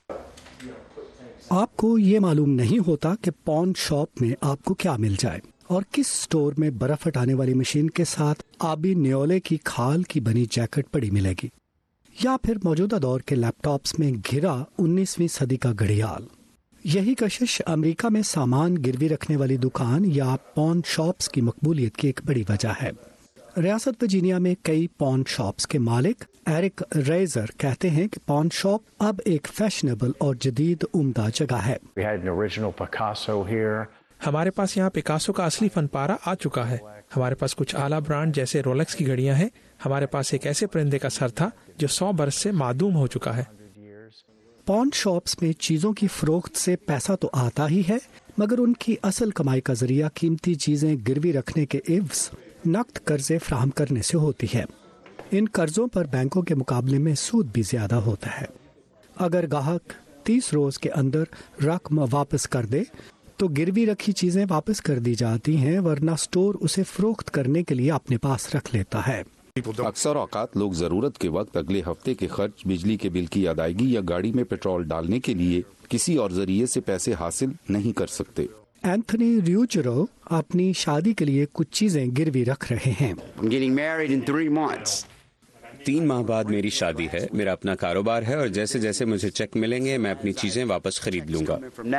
आपको ये मालूम नहीं होता कि पॉन शॉप में आपको क्या मिल जाए और किस स्टोर में बर्फ हटाने वाली मशीन के साथ आबी न्योले की खाल की बनी जैकेट पड़ी मिलेगी, या फिर मौजूदा दौर के लैपटॉप्स में घिरा उन्नीसवीं सदी का घड़ियाल। यही कशिश अमेरिका में सामान गिरवी रखने वाली दुकान या पॉन शॉप्स की मकबूलियत की एक बड़ी वजह है। रियासत वर्जीनिया में कई पॉन शॉप्स के मालिक एरिक रेजर कहते हैं कि पॉन शॉप अब एक फैशनेबल और जदीद उम्दा जगह है। हमारे पास यहाँ पिकासो का असली फनपारा आ चुका है। हमारे पास कुछ आला ब्रांड जैसे रोलेक्स की घड़ियां हैं। हमारे पास एक ऐसे परिंदे का सर था जो सौ बरस से मादूम हो चुका है। पॉन शॉप्स में चीजों की फरोख्त से पैसा तो आता ही है, मगर उनकी असल कमाई का जरिया कीमती चीजें गिरवी रखने के एवज नकद कर्जे फ्राहम करने से होती है। इन कर्जों पर बैंकों के मुकाबले में सूद भी ज्यादा होता है। अगर गाहक तीस रोज के अंदर रकम वापस कर दे तो गिरवी रखी चीजें वापस कर दी जाती हैं, वरना स्टोर उसे फरोख्त करने के लिए अपने पास रख लेता है। अक्सर औकात लोग जरूरत के वक्त अगले हफ्ते के खर्च, बिजली के बिल की अदायगी या गाड़ी में पेट्रोल डालने के लिए किसी और जरिए से पैसे हासिल नहीं कर सकते। एंथनी रियूचरो अपनी शादी के लिए कुछ चीजें गिरवी रख रहे हैं। तीन माह बाद मेरी शादी है, मेरा अपना कारोबार है और जैसे जैसे मुझे चेक मिलेंगे मैं अपनी चीजें वापस खरीद लूंगा।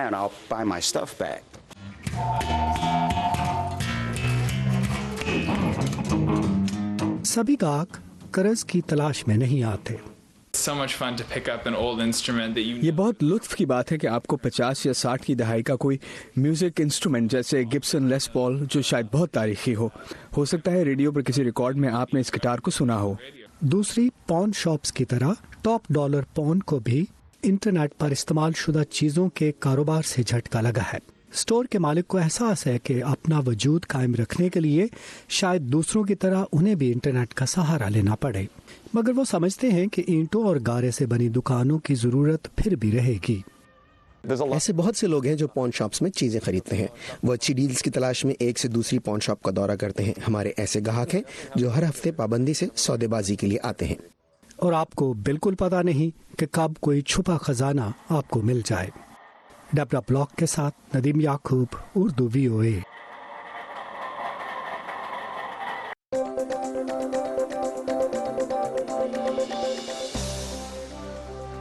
सभी गाहक कर्ज की तलाश में नहीं आते। So much fun to pick up an old instrument that you... ये बहुत लुत्फ की बात है कि आपको पचास या साठ की दहाई का कोई म्यूजिक इंस्ट्रूमेंट जैसे गिब्सन लेस पॉल, जो शायद बहुत तारीखी हो हो सकता है रेडियो पर किसी रिकॉर्ड में आपने इस गिटार को सुना हो। दूसरी पॉन शॉप्स की तरह टॉप डॉलर पॉन को भी इंटरनेट पर इस्तेमाल शुदा चीजों के कारोबार से झटका लगा है। स्टोर के मालिक को एहसास है कि अपना वजूद कायम रखने के लिए शायद दूसरों की तरह उन्हें भी इंटरनेट का सहारा लेना पड़े, मगर वो समझते हैं कि ईंटों और गारे से बनी दुकानों की जरूरत फिर भी रहेगी। ऐसे बहुत से लोग हैं जो पॉन शॉप्स में चीजें खरीदते हैं। वो अच्छी डील्स की तलाश में एक से दूसरी पॉन शॉप का दौरा करते हैं। हमारे ऐसे ग्राहक हैं जो हर हफ्ते पाबंदी से सौदेबाजी के लिए आते हैं, और आपको बिल्कुल पता नहीं कि कब कोई छुपा खजाना आपको मिल जाए। डेब्रा ब्लॉक के साथ नदीम याकूब, उर्दू वीओए।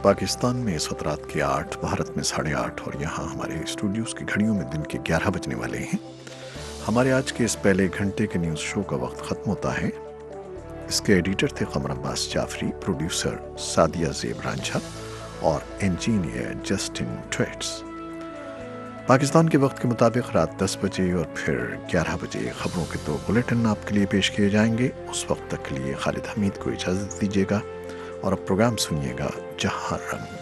پاکستان میں اس وقت رات کے آٹھ، بھارت میں ساڑھے آٹھ، اور یہاں ہمارے اسٹوڈیوز کی گھڑیوں میں دن کے گیارہ بجنے والے ہیں۔ ہمارے آج کے اس پہلے گھنٹے کے نیوز شو کا وقت ختم ہوتا ہے۔ اس کے ایڈیٹر تھے قمر عباس جعفری، پروڈیوسر سعدیہ زیب رانجھا اور انجینئر جسٹن ٹویٹس۔ پاکستان کے وقت کے مطابق رات دس بجے اور پھر گیارہ بجے خبروں کے دو بلیٹن آپ کے لیے پیش کیے جائیں گے۔ اس وقت تک کے لیے خالد حمید کو اجازت دیجیے گا اور اب پروگرام سنیے گا جہاں رنگ۔